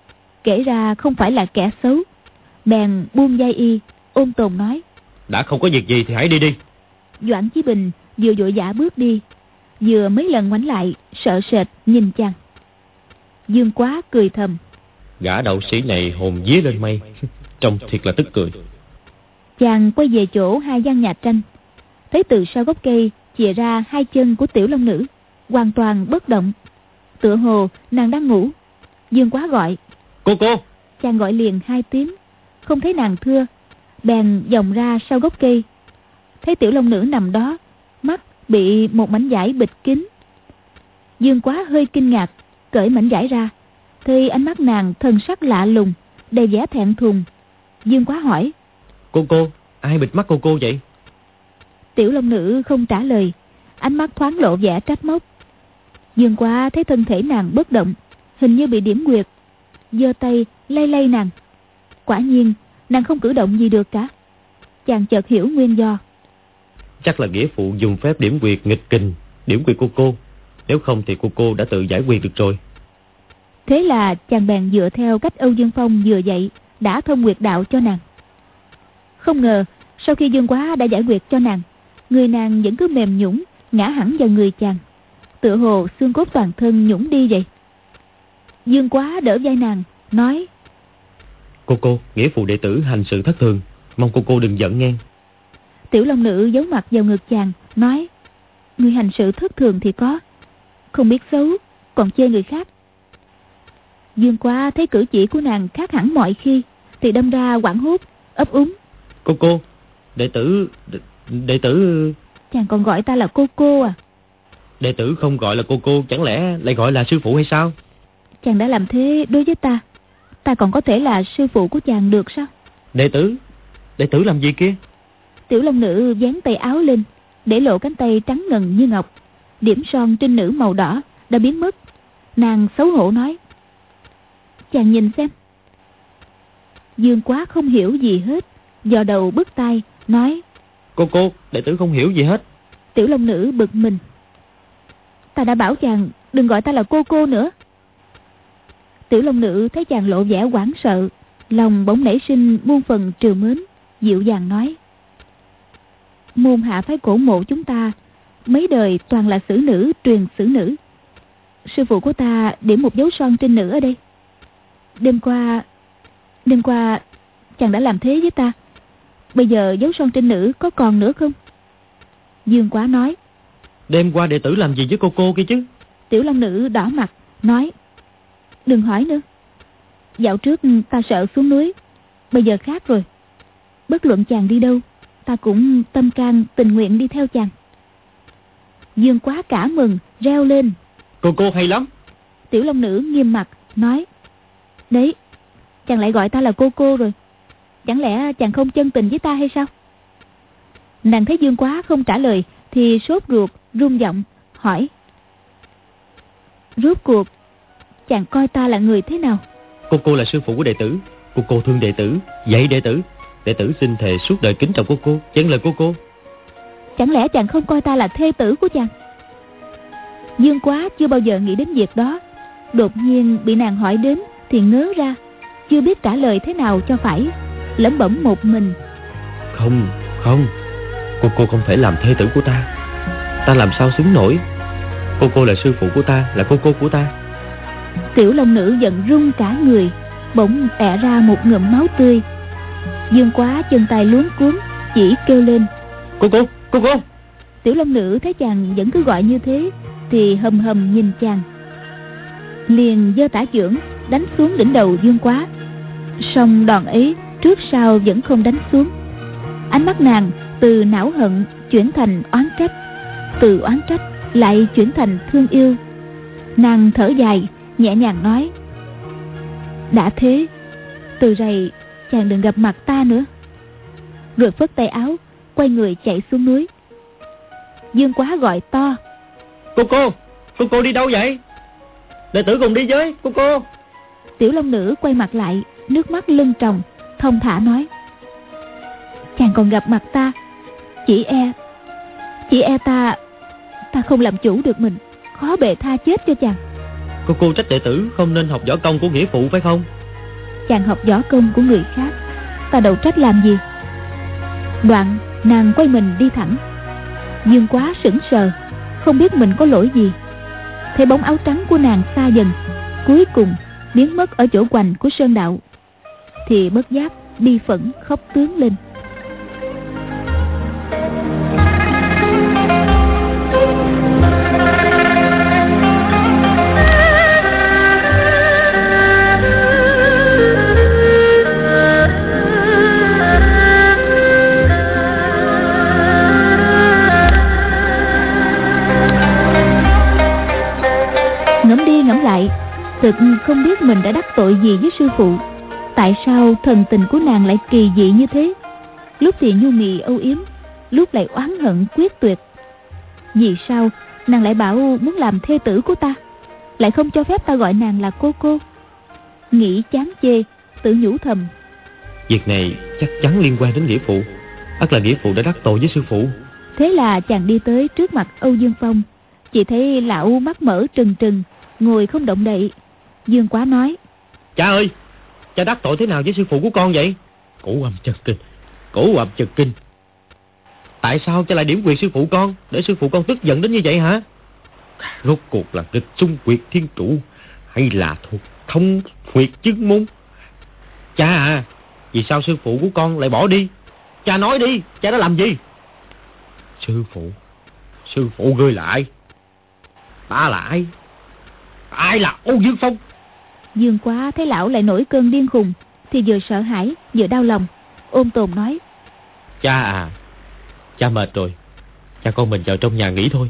kể ra không phải là kẻ xấu, bèn buông vai y, ôn tồn nói: Đã không có việc gì thì hãy đi đi. Doãn Chí Bình vừa vội vã bước đi, vừa mấy lần ngoảnh lại sợ sệt nhìn chàng. Dương Quá cười thầm: Gã đậu sĩ này hồn vía lên mây, trông thiệt là tức cười. Chàng quay về chỗ hai gian nhà tranh, thấy từ sau gốc cây chìa ra hai chân của Tiểu Long Nữ, hoàn toàn bất động, tựa hồ nàng đang ngủ. Dương Quá gọi: Cô cô. Chàng gọi liền hai tiếng, không thấy nàng thưa, bèn vòng ra sau gốc cây, thấy Tiểu Long Nữ nằm đó, mắt bị một mảnh vải bịt kín. Dương Quá hơi kinh ngạc, cởi mảnh vải ra, thì ánh mắt nàng thần sắc lạ lùng, đầy vẻ thẹn thùng. Dương Quá hỏi: Cô cô, ai bịt mắt cô cô vậy? Tiểu Long Nữ không trả lời, ánh mắt thoáng lộ vẻ trách móc. Dương Quá thấy thân thể nàng bất động, hình như bị điểm nguyệt, giơ tay lay lay nàng. Quả nhiên nàng không cử động gì được cả. Chàng chợt hiểu nguyên do. Chắc là nghĩa phụ dùng phép điểm quyệt nghịch kình điểm quyệt cô cô, nếu không thì cô cô đã tự giải quyết được rồi. Thế là chàng bèn dựa theo cách Âu Dương Phong vừa dạy, đã thông huyệt đạo cho nàng. Không ngờ sau khi Dương Quá đã giải quyết cho nàng, người nàng vẫn cứ mềm nhũn ngã hẳn vào người chàng, tựa hồ xương cốt toàn thân nhũn đi vậy. Dương Quá đỡ vai nàng, nói: Cô cô, nghĩa phụ đệ tử hành sự thất thường, mong cô cô đừng giận nghe. Tiểu Long Nữ giấu mặt vào ngực chàng, nói: Người hành sự thất thường thì có, không biết xấu, còn chê người khác. Dương Quá thấy cử chỉ của nàng khác hẳn mọi khi, thì đâm ra hoảng hốt, ấp úng: Cô cô, đệ tử, đệ, đệ tử... Chàng còn gọi ta là cô cô à? Đệ tử không gọi là cô cô, chẳng lẽ lại gọi là sư phụ hay sao? Chàng đã làm thế đối với ta, ta còn có thể là sư phụ của chàng được sao? Đệ tử, đệ tử làm gì kia? Tiểu Long Nữ vén tay áo lên, để lộ cánh tay trắng ngần như ngọc, điểm son trinh nữ màu đỏ đã biến mất. Nàng xấu hổ nói: Chàng nhìn xem. Dương Quá không hiểu gì hết, dò đầu bứt tai, nói: Cô cô, đệ tử không hiểu gì hết. Tiểu Long Nữ bực mình: Ta đã bảo chàng đừng gọi ta là cô cô nữa. Tiểu Long Nữ thấy chàng lộ vẻ hoảng sợ, lòng bỗng nảy sinh muôn phần trìu mến, dịu dàng nói: Môn hạ phái cổ mộ chúng ta mấy đời toàn là xử nữ truyền xử nữ. Sư phụ của ta điểm một dấu son trinh nữ ở đây. Đêm qua Đêm qua chàng đã làm thế với ta, bây giờ dấu son trinh nữ có còn nữa không? Dương Quá nói: Đêm qua đệ tử làm gì với cô cô kia chứ? Tiểu Long Nữ đỏ mặt, nói: Đừng hỏi nữa. Dạo trước ta sợ xuống núi, bây giờ khác rồi. Bất luận chàng đi đâu, ta cũng tâm can tình nguyện đi theo chàng. Dương Quá cả mừng, reo lên: Cô cô hay lắm. Tiểu Long Nữ nghiêm mặt, nói: Đấy, chàng lại gọi ta là cô cô rồi. Chẳng lẽ chàng không chân tình với ta hay sao? Nàng thấy Dương Quá không trả lời thì sốt ruột, run giọng hỏi: Rốt cuộc chàng coi ta là người thế nào? Cô cô là sư phụ của đệ tử, cô cô thương đệ tử, dạy đệ tử. Đệ tử xin thề suốt đời kính trọng cô cô, vâng lời cô cô. Chẳng lẽ chàng không coi ta là thê tử của chàng? Dương Quá chưa bao giờ nghĩ đến việc đó, đột nhiên bị nàng hỏi đến thì ngớ ra, chưa biết trả lời thế nào cho phải, lẩm bẩm một mình: Không, không, cô cô không thể làm thê tử của ta. Ta làm sao xứng nổi. Cô cô là sư phụ của ta, là cô cô của ta. Tiểu Long Nữ giận run cả người, bỗng ẹ ra một ngụm máu tươi. Dương Quá chân tay luống cuống, chỉ kêu lên: Cô cô, cô cô. Tiểu Long Nữ thấy chàng vẫn cứ gọi như thế thì hầm hầm nhìn chàng, liền giơ tả chưởng đánh xuống đỉnh đầu Dương Quá. Song đòn ấy trước sau vẫn không đánh xuống. Ánh mắt nàng từ não hận chuyển thành oán trách, từ oán trách lại chuyển thành thương yêu. Nàng thở dài, nhẹ nhàng nói: Đã thế, từ rày chàng đừng gặp mặt ta nữa. Rồi phất tay áo, quay người chạy xuống núi. Dương Quá gọi to: Cô cô, cô cô đi đâu vậy? Đệ tử cùng đi với cô cô. Tiểu Long Nữ quay mặt lại, nước mắt lưng tròng, thông thả nói: Chàng còn gặp mặt ta, chỉ e Chỉ e ta Ta không làm chủ được mình, khó bề tha chết cho chàng. Cô cô trách đệ tử không nên học võ công của nghĩa phụ phải không? chàng học võ công của người khác, ta đâu trách làm gì. Đoạn nàng quay mình đi thẳng. Dương Quá sững sờ, không biết mình có lỗi gì. Thấy bóng áo trắng của nàng xa dần, cuối cùng biến mất ở chỗ hoành của sơn đạo, thì bất giác bi phẫn khóc tướng lên. Ngẫm đi ngẫm lại, thực không biết mình đã đắc tội gì với sư phụ. Tại sao thần tình của nàng lại kỳ dị như thế? Lúc thì nhu mì âu yếm, lúc lại oán hận quyết tuyệt. Vì sao nàng lại bảo muốn làm thê tử của ta, lại không cho phép ta gọi nàng là cô cô? Nghĩ chán chê, tự nhủ thầm: việc này chắc chắn liên quan đến nghĩa phụ. Ắt là nghĩa phụ đã đắc tội với sư phụ. Thế là chàng đi tới trước mặt Âu Dương Phong. Chỉ thấy lão mắt mở trừng trừng, ngồi không động đậy. Dương Quá nói: Cha ơi, cha đắc tội thế nào với sư phụ của con vậy? Cổ âm chân kinh, cổ âm chân kinh. Tại sao cha lại điểm quyệt sư phụ con, để sư phụ con tức giận đến như vậy hả? Rốt cuộc là nghịch xung quyệt thiên trụ, hay là thuộc thông huyệt chứng môn? Cha à, vì sao sư phụ của con lại bỏ đi? Cha nói đi, cha đã làm gì? Sư phụ, sư phụ ngươi là ai? Ta là ai? Ai là Âu Dương Phong? Dương Quá thấy lão lại nổi cơn điên khùng, thì vừa sợ hãi vừa đau lòng, ôm tồn nói: Cha à, cha mệt rồi, cha con mình vào trong nhà nghỉ thôi.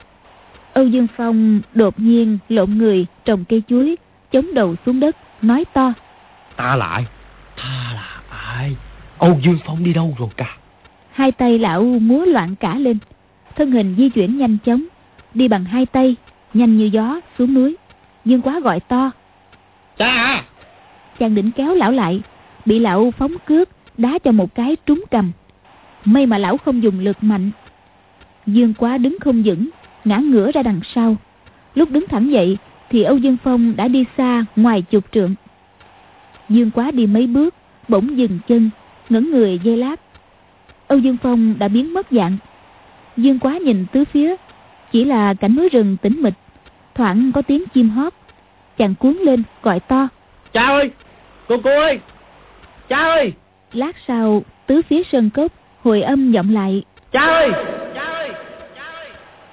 Âu Dương Phong đột nhiên lộn người trồng cây chuối, chống đầu xuống đất, nói to: Ta là ai? Ta là ai? Âu Dương Phong đi đâu rồi cả? Hai tay lão múa loạn cả lên, thân hình di chuyển nhanh chóng, đi bằng hai tay, nhanh như gió xuống núi. Dương Quá gọi to: Cha à! Chàng định kéo lão lại, bị lão phóng cước đá cho một cái trúng cằm. May mà lão không dùng lực mạnh. Dương Quá đứng không vững, ngã ngửa ra đằng sau. Lúc đứng thẳng dậy thì Âu Dương Phong đã đi xa ngoài chục trượng. Dương Quá đi mấy bước, bỗng dừng chân, ngẩng người giây lát. Âu Dương Phong đã biến mất dạng. Dương Quá nhìn tứ phía, chỉ là cảnh núi rừng tĩnh mịch, thoảng có tiếng chim hót. Chàng cuốn lên gọi to: Cha ơi! Cô cô ơi! Cha ơi! Lát sau, tứ phía sơn cốc hồi âm vọng lại: Cha ơi! Cha ơi! Cha ơi!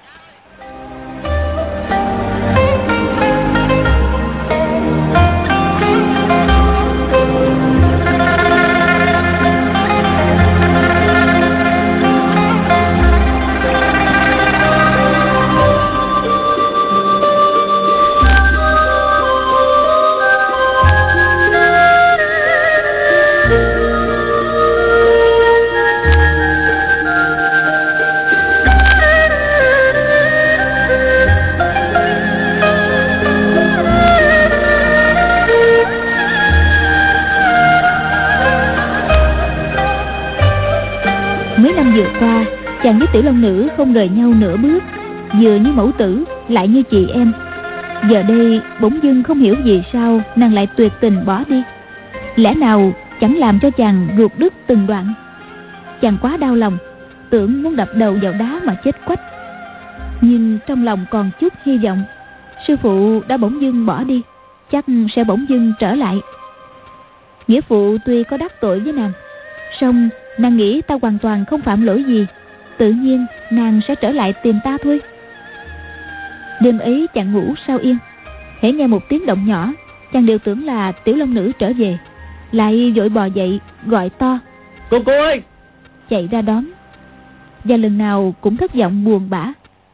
Vừa qua, chàng với Tiểu Long Nữ không rời nhau nửa bước, vừa như mẫu tử, lại như chị em. Giờ đây bỗng dưng không hiểu vì sao nàng lại tuyệt tình bỏ đi. Lẽ nào chẳng làm cho chàng ruột đứt từng đoạn? Chàng quá đau lòng, tưởng muốn đập đầu vào đá mà chết quách. Nhưng trong lòng còn chút hy vọng, sư phụ đã bỗng dưng bỏ đi, chắc sẽ bỗng dưng trở lại. Nghĩa phụ tuy có đắc tội với nàng, song nàng nghĩ ta hoàn toàn không phạm lỗi gì, tự nhiên nàng sẽ trở lại tìm ta thôi. Đêm ấy chàng ngủ sao yên, hễ nghe một tiếng động nhỏ, chàng đều tưởng là Tiểu Long Nữ trở về, lại vội bò dậy gọi to: Cô cô ơi! Chạy ra đón, và lần nào cũng thất vọng buồn bã.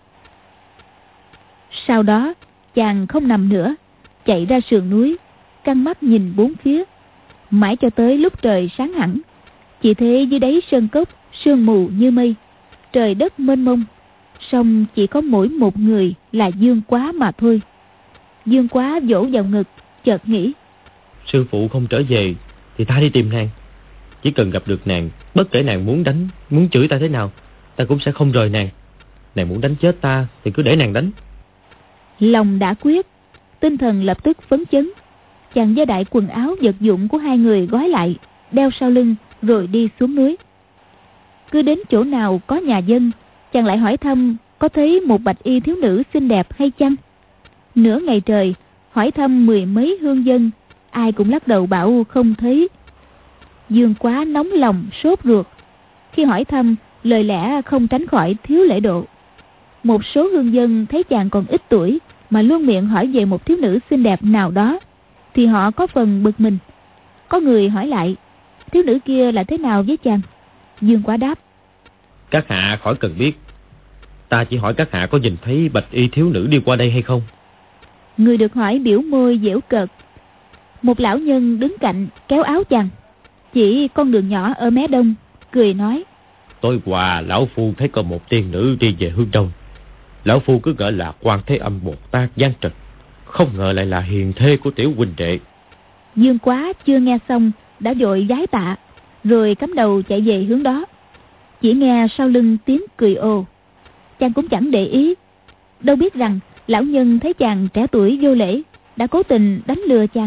Sau đó chàng không nằm nữa, chạy ra sườn núi, căng mắt nhìn bốn phía, mãi cho tới lúc trời sáng hẳn. Chỉ thấy dưới đáy sơn cốc sương mù như mây, trời đất mênh mông, song chỉ có mỗi một người là Dương Quá mà thôi. Dương Quá vỗ vào ngực, chợt nghĩ: Sư phụ không trở về thì ta đi tìm nàng. Chỉ cần gặp được nàng, bất kể nàng muốn đánh, muốn chửi ta thế nào, ta cũng sẽ không rời nàng. Nàng muốn đánh chết ta thì cứ để nàng đánh. Lòng đã quyết, tinh thần lập tức phấn chấn. chàng giơ đại quần áo vật dụng của hai người gói lại, đeo sau lưng rồi đi xuống núi. Cứ đến chỗ nào có nhà dân, chàng lại hỏi thăm có thấy một bạch y thiếu nữ xinh đẹp hay chăng. Nửa ngày trời hỏi thăm mười mấy hương dân, ai cũng lắc đầu bảo không thấy. Dương Quá nóng lòng sốt ruột. Khi hỏi thăm, lời lẽ không tránh khỏi thiếu lễ độ. Một số hương dân thấy chàng còn ít tuổi mà luôn miệng hỏi về một thiếu nữ xinh đẹp nào đó, thì họ có phần bực mình. Có người hỏi lại, thiếu nữ kia là thế nào với chàng? Dương Quá đáp, các hạ khỏi cần biết, ta chỉ hỏi các hạ có nhìn thấy bạch y thiếu nữ đi qua đây hay không. Người được hỏi biểu môi giễu cợt. Một lão nhân đứng cạnh kéo áo chàng, chỉ con đường nhỏ ở mé đông, cười nói, tối qua lão phu thấy có một tiên nữ đi về hướng đông. Lão phu cứ gọi là Quan Thế Âm Bồ Tát giáng trần, không ngờ lại là hiền thê của tiểu huynh đệ. Dương Quá chưa nghe xong đã vội vái tạ, rồi cắm đầu chạy về hướng đó. Chỉ nghe sau lưng tiếng cười ồ. Chàng cũng chẳng để ý, đâu biết rằng lão nhân thấy chàng trẻ tuổi vô lễ, đã cố tình đánh lừa chàng.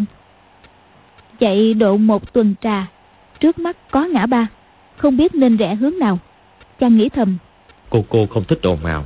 Chạy độ một tuần trà, trước mắt có ngã ba, không biết nên rẽ hướng nào. Chàng nghĩ thầm, Cô cô không thích ồn ào,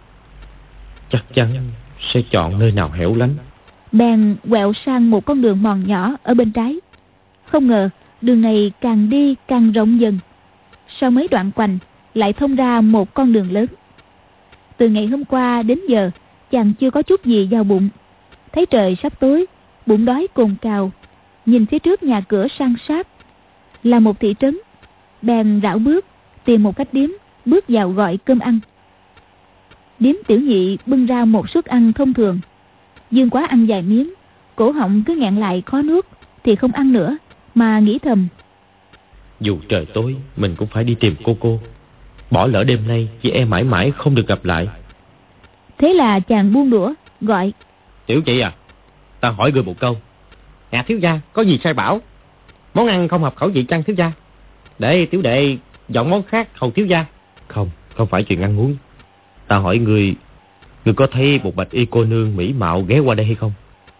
chắc chắn sẽ chọn nơi nào hẻo lánh. Bèn quẹo sang một con đường mòn nhỏ ở bên trái. Không ngờ đường này càng đi càng rộng dần. Sau mấy đoạn quanh lại thông ra một con đường lớn. Từ ngày hôm qua đến giờ chàng chưa có chút gì vào bụng. Thấy trời sắp tối, bụng đói cồn cào. Nhìn phía trước nhà cửa san sát là một thị trấn, bèn rảo bước tìm một khách điếm, bước vào gọi cơm ăn. Điếm tiểu nhị bưng ra một suất ăn thông thường. Dương Quá ăn vài miếng, cổ họng cứ nghẹn lại khó nuốt, thì không ăn nữa, mà nghĩ thầm, dù trời tối mình cũng phải đi tìm cô cô. Bỏ lỡ đêm nay chị em mãi mãi không được gặp lại. Thế là chàng buông đũa gọi, tiểu chị à, ta hỏi ngươi một câu. Nhà thiếu gia có gì sai bảo? Món ăn không hợp khẩu vị chăng thiếu gia? Để tiểu đệ dọn món khác hầu thiếu gia. Không, không phải chuyện ăn uống. Ta hỏi ngươi, ngươi có thấy một bạch y cô nương mỹ mạo ghé qua đây hay không?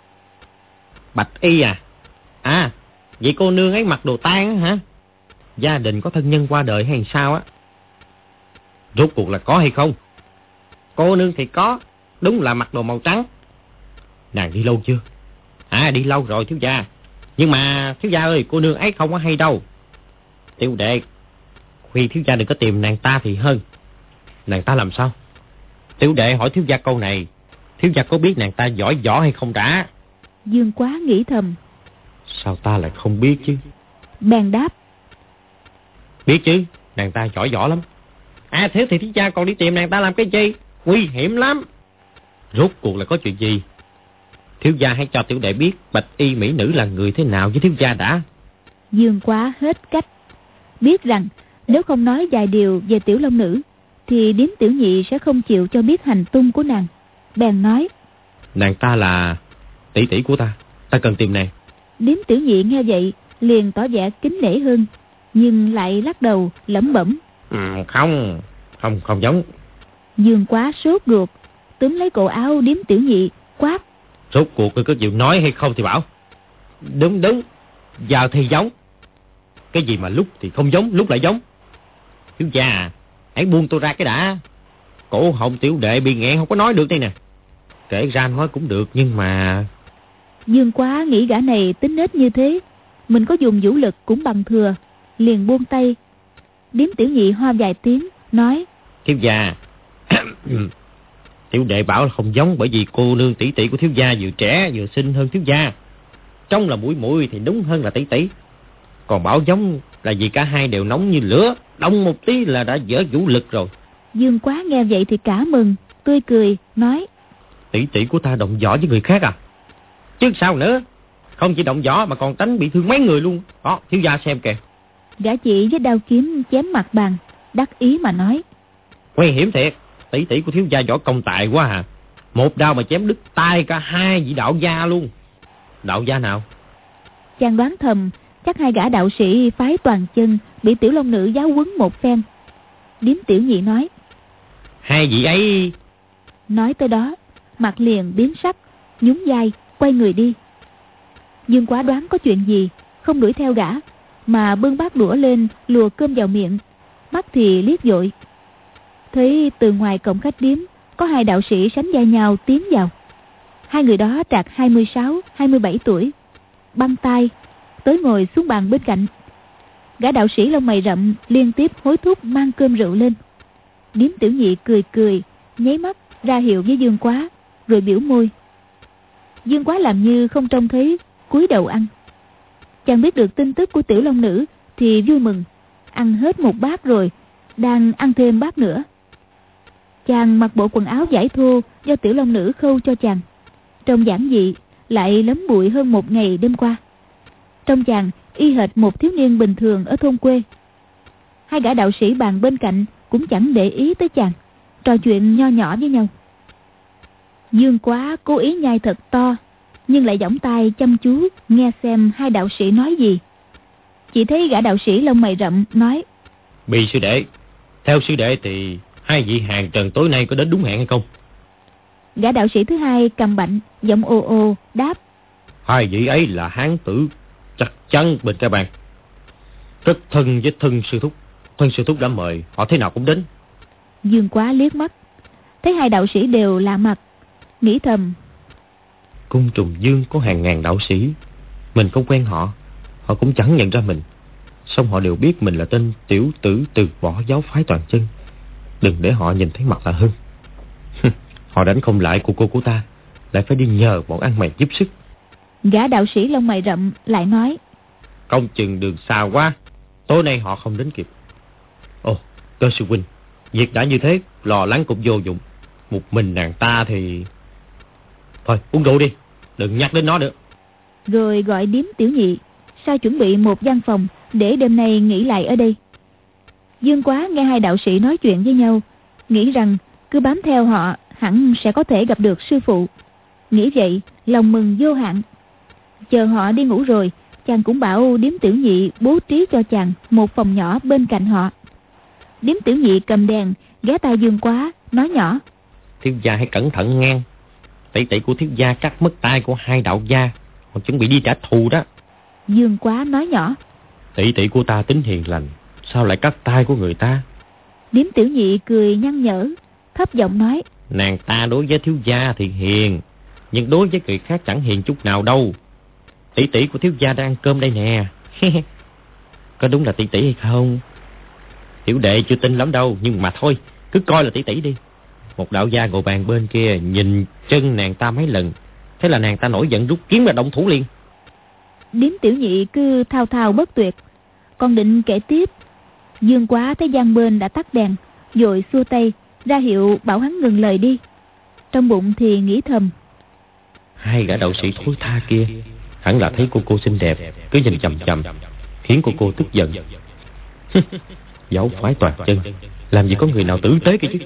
Bạch y à? À, vậy cô nương ấy mặc đồ tang hả? Gia đình có thân nhân qua đời hay sao á? Rốt cuộc là có hay không? Cô nương thì có, đúng là mặc đồ màu trắng. Nàng đi lâu chưa? À, đi lâu rồi thiếu gia. Nhưng mà thiếu gia ơi, cô nương ấy không có hay đâu. Tiểu đệ khuyên thiếu gia đừng có tìm nàng ta thì hơn. Nàng ta làm sao? Tiểu đệ hỏi thiếu gia câu này, thiếu gia có biết nàng ta giỏi võ hay không đã? Dương Quá nghĩ thầm, sao ta lại không biết chứ? Bèn đáp, biết chứ, nàng ta giỏi võ lắm. À, thế thì thiếu gia còn đi tìm nàng ta làm cái gì? Nguy hiểm lắm. Rốt cuộc là có chuyện gì? Thiếu gia hãy cho tiểu đệ biết bạch y mỹ nữ là người thế nào với thiếu gia đã. Dương Quá hết cách. Biết rằng nếu không nói vài điều về tiểu long nữ thì điếm tiểu nhị sẽ không chịu cho biết hành tung của nàng. Bèn nói, nàng ta là tỷ tỷ của ta, ta cần tìm nàng. Điếm tiểu nhị nghe vậy liền tỏ vẻ kính nể hơn, nhưng lại lắc đầu lẩm bẩm, ừ, không, không, không giống. Dương Quá sốt ruột, túm lấy cổ áo điếm tiểu nhị quát, rốt cuộc ngươi có chịu nói hay không thì bảo. Đúng đúng, giờ thì giống. Cái gì mà lúc thì không giống, lúc lại giống? Thiếu gia à, hãy buông tôi ra cái đã. Cổ họng tiểu đệ bị nghẹn không có nói được đây nè. Kể ra nói cũng được, nhưng mà... Dương Quá nghĩ gã này tính nết như thế, mình có dùng vũ lực cũng bằng thừa, liền buông tay. Điếm tiểu nhị ho vài tiếng, nói, thiếu gia, tiểu đệ bảo là không giống bởi vì cô nương tỷ tỷ của thiếu gia vừa trẻ vừa xinh hơn thiếu gia. Trông là mũi mũi thì đúng hơn là tỷ tỷ. Còn bảo giống là vì cả hai đều nóng như lửa, đông một tí là đã dở vũ lực rồi. Dương Quá nghe vậy thì cả mừng, tươi cười, nói, tỷ tỷ của ta động võ với người khác à? Chứ sao nữa, không chỉ động võ mà còn đánh bị thương mấy người luôn. Đó, thiếu gia xem kìa. Gã chỉ với đao kiếm chém mặt bàn, đắc ý mà nói, nguy hiểm thiệt, tỷ tỷ của thiếu gia võ công tài quá à. Một đao mà chém đứt tay cả hai vị đạo gia luôn. Đạo gia nào? Chàng đoán thầm chắc hai gã đạo sĩ phái Toàn Chân bị tiểu long nữ giáo huấn một phen. Điếm tiểu nhị nói, hai vị ấy... Nói tới đó, mặt liền biến sắc, nhún vai, quay người đi. Dương Quá đoán có chuyện gì, không đuổi theo gã, mà bưng bát đũa lên lùa cơm vào miệng, mắt thì liếc vội. Thấy từ ngoài cổng khách điếm có hai đạo sĩ sánh vai nhau tiến vào. Hai người đó trạc hai mươi sáu, hai mươi bảy tuổi, băng tai, tới ngồi xuống bàn bên cạnh. Gã đạo sĩ lông mày rậm liên tiếp hối thúc mang cơm rượu lên. Điếm Tiểu Nhị cười cười, nháy mắt ra hiệu với Dương Quá, rồi biểu môi. Dương Quá làm như không trông thấy, cúi đầu ăn. Chàng biết được tin tức của Tiểu Long Nữ thì vui mừng, ăn hết một bát rồi, đang ăn thêm bát nữa. Chàng mặc bộ quần áo vải thô do Tiểu Long Nữ khâu cho chàng, trông giản dị, lại lấm bụi hơn một ngày đêm qua. Trông chàng y hệt một thiếu niên bình thường ở thôn quê. Hai gã đạo sĩ bàn bên cạnh cũng chẳng để ý tới chàng, trò chuyện nho nhỏ với nhau. Dương Quá cố ý nhai thật to, nhưng lại giỏng tai chăm chú nghe xem hai đạo sĩ nói gì. Chỉ thấy gã đạo sĩ lông mày rậm nói: Bì sư đệ, theo sư đệ thì hai vị hàng trần tối nay có đến đúng hẹn hay không? Gã đạo sĩ thứ hai cầm bạnh, giọng ồ ồ đáp: Hai vị ấy là hán tử, chắc chắn bên cái bàn. Rất thân với thân sư thúc, thân sư thúc đã mời, họ thế nào cũng đến. Dương Quá liếc mắt, thấy hai đạo sĩ đều lạ mặt, nghĩ thầm: Cung Trùng Dương có hàng ngàn đạo sĩ, mình không quen họ, họ cũng chẳng nhận ra mình. Song họ đều biết mình là tên tiểu tử từ bỏ giáo phái Toàn Chân. Đừng để họ nhìn thấy mặt là hơn. Họ đánh không lại của cô của ta, lại phải đi nhờ bọn ăn mày giúp sức. Gã đạo sĩ lông mày rậm lại nói: Công chừng đường xa quá, tối nay họ không đến kịp. Ồ, Cơ sư huynh, việc đã như thế, lo lắng cũng vô dụng. Một mình nàng ta thì... Thôi uống rượu đi, đừng nhắc đến nó nữa. Rồi gọi Điếm Tiểu Nhị sao chuẩn bị một gian phòng để đêm nay nghỉ lại ở đây. Dương Quá nghe hai đạo sĩ nói chuyện với nhau, nghĩ rằng cứ bám theo họ hẳn sẽ có thể gặp được sư phụ. Nghĩ vậy lòng mừng vô hạn. Chờ họ đi ngủ rồi, chàng cũng bảo Điếm Tiểu Nhị bố trí cho chàng một phòng nhỏ bên cạnh họ. Điếm Tiểu Nhị cầm đèn ghé tai Dương Quá nói nhỏ: Thiếu gia hãy cẩn thận nghe. Tỷ tỷ của thiếu gia cắt mất tay của hai đạo gia, họ chuẩn bị đi trả thù đó. Dương Quá nói nhỏ: Tỷ tỷ của ta tính hiền lành, sao lại cắt tay của người ta? Điếm Tiểu Nhị cười nhăn nhở, thấp giọng nói: Nàng ta đối với thiếu gia thì hiền, nhưng đối với người khác chẳng hiền chút nào đâu. Tỷ tỷ của thiếu gia đang ăn cơm đây nè. Có đúng là tỷ tỷ hay không? Tiểu đệ chưa tin lắm đâu, nhưng mà thôi, cứ coi là tỷ tỷ đi. Một đạo gia ngồi bàn bên kia nhìn chân nàng ta mấy lần, thế là nàng ta nổi giận rút kiếm ra động thủ liền. Điếm Tiểu Nhị cứ thao thao bất tuyệt, còn định kể tiếp. Dương Quá thấy gian bên đã tắt đèn, vội xua tay ra hiệu bảo hắn ngừng lời đi. Trong bụng thì nghĩ thầm: Hai gã đạo sĩ thối tha kia hẳn là thấy cô cô xinh đẹp, cứ nhìn chằm chằm, khiến cô cô tức giận. Giáo phái Toàn Chân, làm gì có người nào tử tế kia chứ.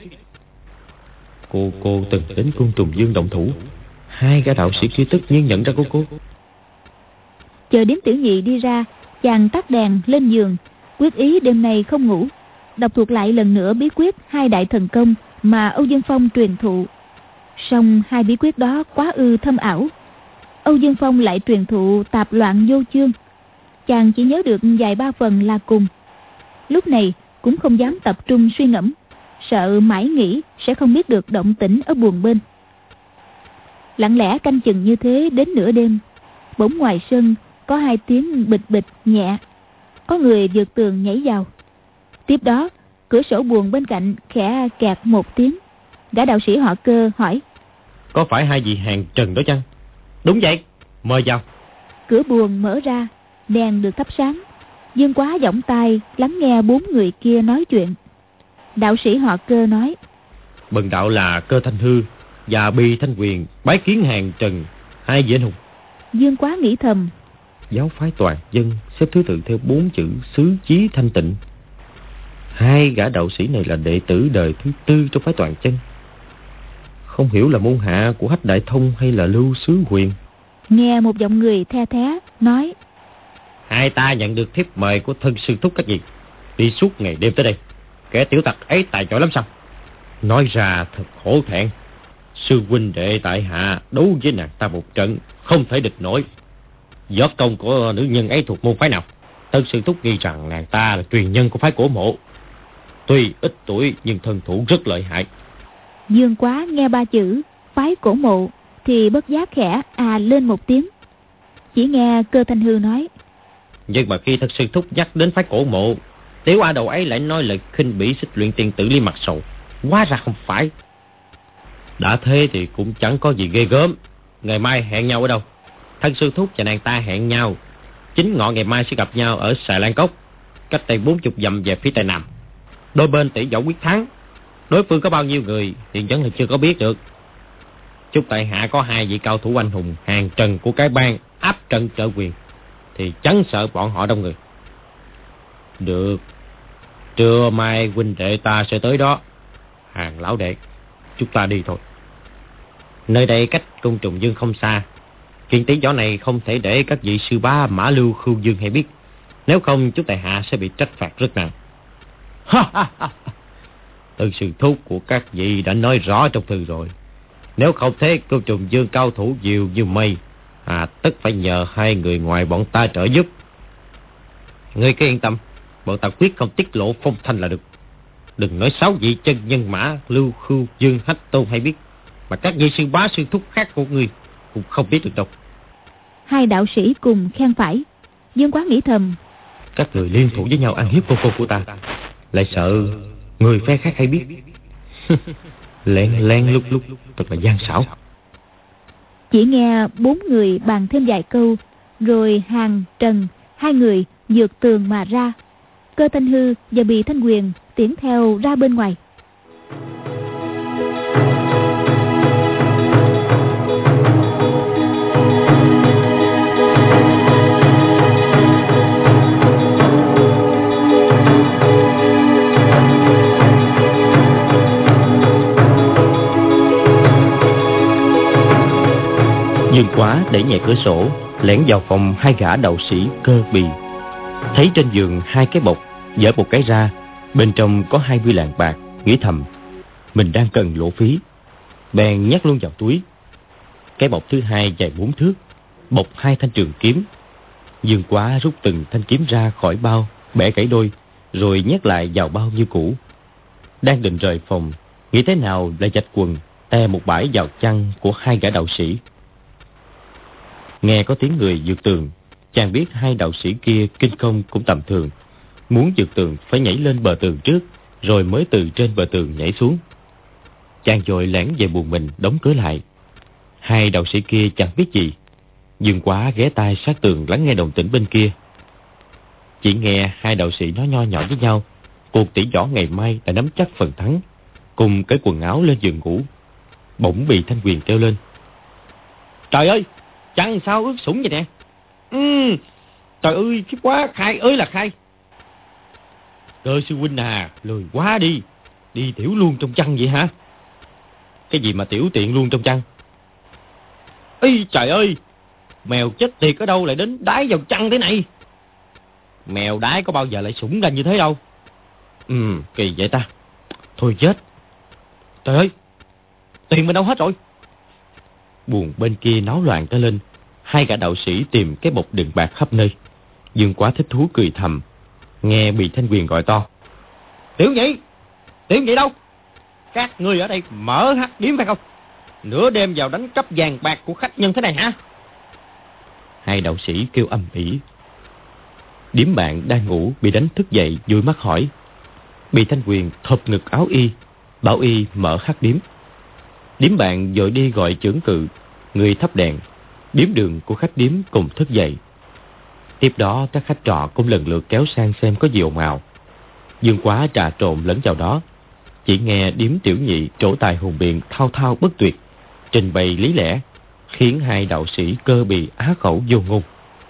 Cô cô từng đến Cung Trùng Dương động thủ, hai gã đạo sĩ kia tất nhiên nhận ra cô cô. Chờ Điếm Tiểu Nhị đi ra, chàng tắt đèn lên giường, quyết ý đêm nay không ngủ, đọc thuộc lại lần nữa bí quyết hai đại thần công mà Âu Dương Phong truyền thụ. Song hai bí quyết đó quá ư thâm ảo, Âu Dương Phong lại truyền thụ tạp loạn vô chương, chàng chỉ nhớ được vài ba phần là cùng. Lúc này cũng không dám tập trung suy ngẫm, sợ mãi nghĩ sẽ không biết được động tĩnh ở buồng bên. Lặng lẽ canh chừng như thế đến nửa đêm, bỗng ngoài sân có hai tiếng bịch bịch nhẹ, có người vượt tường nhảy vào. Tiếp đó cửa sổ buồng bên cạnh khẽ kẹt một tiếng. Gã đạo sĩ họ Cơ hỏi: Có phải hai vị hàng trần đó chăng? Đúng vậy, mời vào. Cửa buồng mở ra, đèn được thắp sáng. Dương Quá giỏng tai lắng nghe bốn người kia nói chuyện. Đạo sĩ họ Cơ nói: Bần đạo là Cơ Thanh Hư và Bì Thanh Quyền, bái kiến hàng trần hai vị anh hùng. Dương Quá nghĩ thầm: Giáo phái Toàn Dân xếp thứ tự theo bốn chữ xứ chí thanh tịnh. Hai gã đạo sĩ này là đệ tử đời thứ tư trong phái Toàn Chân. Không hiểu là môn hạ của Hách Đại Thông hay là Lưu Xứ Huyền. Nghe một giọng người the thé nói: Hai ta nhận được thiếp mời của thân sư thúc các vị, đi suốt ngày đêm tới đây. Kẻ tiểu tặc ấy tài giỏi lắm sao? Nói ra thật khổ thẹn. Sư huynh đệ tại hạ đấu với nàng ta một trận, không thể địch nổi. Võ công của nữ nhân ấy thuộc môn phái nào? Tân Sư Thúc nghi rằng nàng ta là truyền nhân của phái Cổ Mộ. Tuy ít tuổi nhưng thân thủ rất lợi hại. Dương Quá nghe ba chữ phái Cổ Mộ thì bất giác khẽ à lên một tiếng. Chỉ nghe Cơ Thanh Hư nói: Nhưng mà khi Tân Sư Thúc nhắc đến phái Cổ Mộ, tiểu a đầu ấy lại nói lời khinh bỉ Xích Luyện Tiên Tử Lý Mặt Sầu. Hóa ra không phải. Đã thế thì cũng chẳng có gì ghê gớm. Ngày mai hẹn nhau ở đâu? Thân Sư Thúc và nàng ta hẹn nhau chính ngọ ngày mai sẽ gặp nhau ở Xà Lan Cốc, cách đây bốn mươi dặm về phía tây nam. Đôi bên tỷ võ quyết thắng. Đối phương có bao nhiêu người thì vẫn là chưa có biết được. Chúc tại hạ có hai vị cao thủ anh hùng hàng trần của cái bang áp trận trợ quyền, thì chẳng sợ bọn họ đông người. Được, trưa mai huynh đệ ta sẽ tới đó. Hàng lão đệ, chúng ta đi thôi. Nơi đây cách cung Trùng Dương không xa. Chuyện tí võ này không thể để các vị sư bá Mã Lưu, Khưu Dương hay biết. Nếu không chúng tại hạ sẽ bị trách phạt rất nặng. Từ Sư Thúc của các vị đã nói rõ trong thư rồi. Nếu không thế cung Trùng Dương cao thủ nhiều như mây, à tất phải nhờ hai người ngoài bọn ta trợ giúp. Ngươi cứ yên tâm, bọn ta quyết không tiết lộ phong thanh là được. Đừng nói sáu vị chân nhân Mã Lưu, Khưu Dương, Hách Tôn hay biết, mà các vị sư bá sư thúc khác của ngươi cũng không biết được đâu. Hai đạo sĩ cùng khen phải. Dương Quá nghĩ thầm: các người liên thủ với nhau ăn hiếp cô cô của ta, lại sợ người phe khác hay biết. Lén lén lúc lúc thật là gian xảo. Chỉ nghe bốn người bàn thêm vài câu, rồi Hàng, Trần hai người vượt tường mà ra. Cơ Thanh Hư và Bì Thanh Huyền tiến theo ra bên ngoài. Dương Quá đẩy nhẹ cửa sổ, lẻn vào phòng hai gã đạo sĩ Cơ, Bì. Thấy trên giường hai cái bọc, dở một cái ra, bên trong có hai mươi lạng bạc, nghĩ thầm mình đang cần lộ phí, bèn nhét luôn vào túi. Cái bọc thứ hai dài bốn thước, bọc hai thanh trường kiếm. Dương Quá rút từng thanh kiếm ra khỏi bao, bẻ gãy đôi, rồi nhét lại vào bao như cũ. Đang định rời phòng, nghĩ thế nào lại vạch quần te một bãi vào chăn của hai gã đạo sĩ. Nghe có tiếng người vượt tường, chàng biết hai đạo sĩ kia kinh công cũng tầm thường. Muốn vượt tường phải nhảy lên bờ tường trước, rồi mới từ trên bờ tường nhảy xuống. Chàng vội lẻn về buồng mình, đóng cửa lại. Hai đạo sĩ kia chẳng biết gì. Dương Quá ghé tai sát tường lắng nghe động tĩnh bên kia. Chỉ nghe hai đạo sĩ nói nho nhỏ với nhau, cuộc tỷ võ ngày mai đã nắm chắc phần thắng, cùng cái quần áo lên giường ngủ. Bỗng Bì Thanh Huyền kêu lên: trời ơi, chăn sao ướt sũng vậy nè. Ừ, trời ơi, khiếp quá, khai ơi là khai. Cơ sư huynh à, lười quá đi, đi tiểu luôn trong chăn vậy hả? Cái gì mà tiểu tiện luôn trong chăn? Ê trời ơi, mèo chết tiệt ở đâu lại đến đái vào chăn thế này? Mèo đái có bao giờ lại sũng ra như thế đâu. Ừ, kỳ vậy ta. Thôi chết. Trời ơi, tiền mình đâu hết rồi? Buồng bên kia náo loạn cả lên. Hai gã đạo sĩ tìm cái bọc đựng bạc khắp nơi. Dương Quá thích thú cười thầm, nghe Bì Thanh Huyền gọi to: Tiểu Nhị, Tiểu Nhị đâu? Các ngươi ở đây mở hắc điếm phải không? Nửa đêm vào đánh cắp vàng bạc của khách nhân thế này hả? Hai đạo sĩ kêu âm ỉ. Điếm bạn đang ngủ bị đánh thức dậy, dụi mắt hỏi. Bì Thanh Huyền thộp ngực áo y, bảo y mở hắc điếm. Điếm bạn vội đi gọi chưởng cự, người thắp đèn. Điếm đường của khách điếm cùng thức dậy. Tiếp đó các khách trọ cũng lần lượt kéo sang xem có gì ồn ào. Dương Quá trà trộn lẫn vào đó. Chỉ nghe điếm Tiểu Nhị trổ tài hùng biện thao thao bất tuyệt, trình bày lý lẽ, khiến hai đạo sĩ Cơ, Bì á khẩu vô ngôn.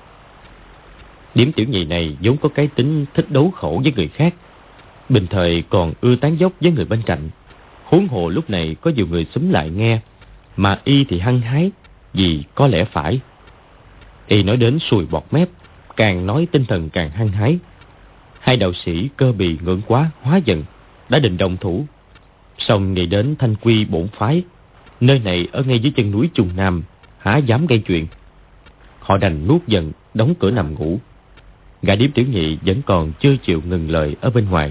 Điếm Tiểu Nhị này vốn có cái tính thích đấu khẩu với người khác, bình thời còn ưa tán dốc với người bên cạnh. Huống hồ lúc này có nhiều người xúm lại nghe, mà y thì hăng hái vì có lẽ phải. Y nói đến sùi bọt mép, càng nói tinh thần càng hăng hái. Hai đạo sĩ Cơ, Bì ngưỡng quá hóa giận, đã định động thủ. Xong nghĩ đến Thanh Quy bổn phái, nơi này ở ngay dưới chân núi Trùng Nam, há dám gây chuyện. họ đành nuốt giận, đóng cửa nằm ngủ. Gã điếm tiểu nhị vẫn còn chưa chịu ngừng lời ở bên ngoài.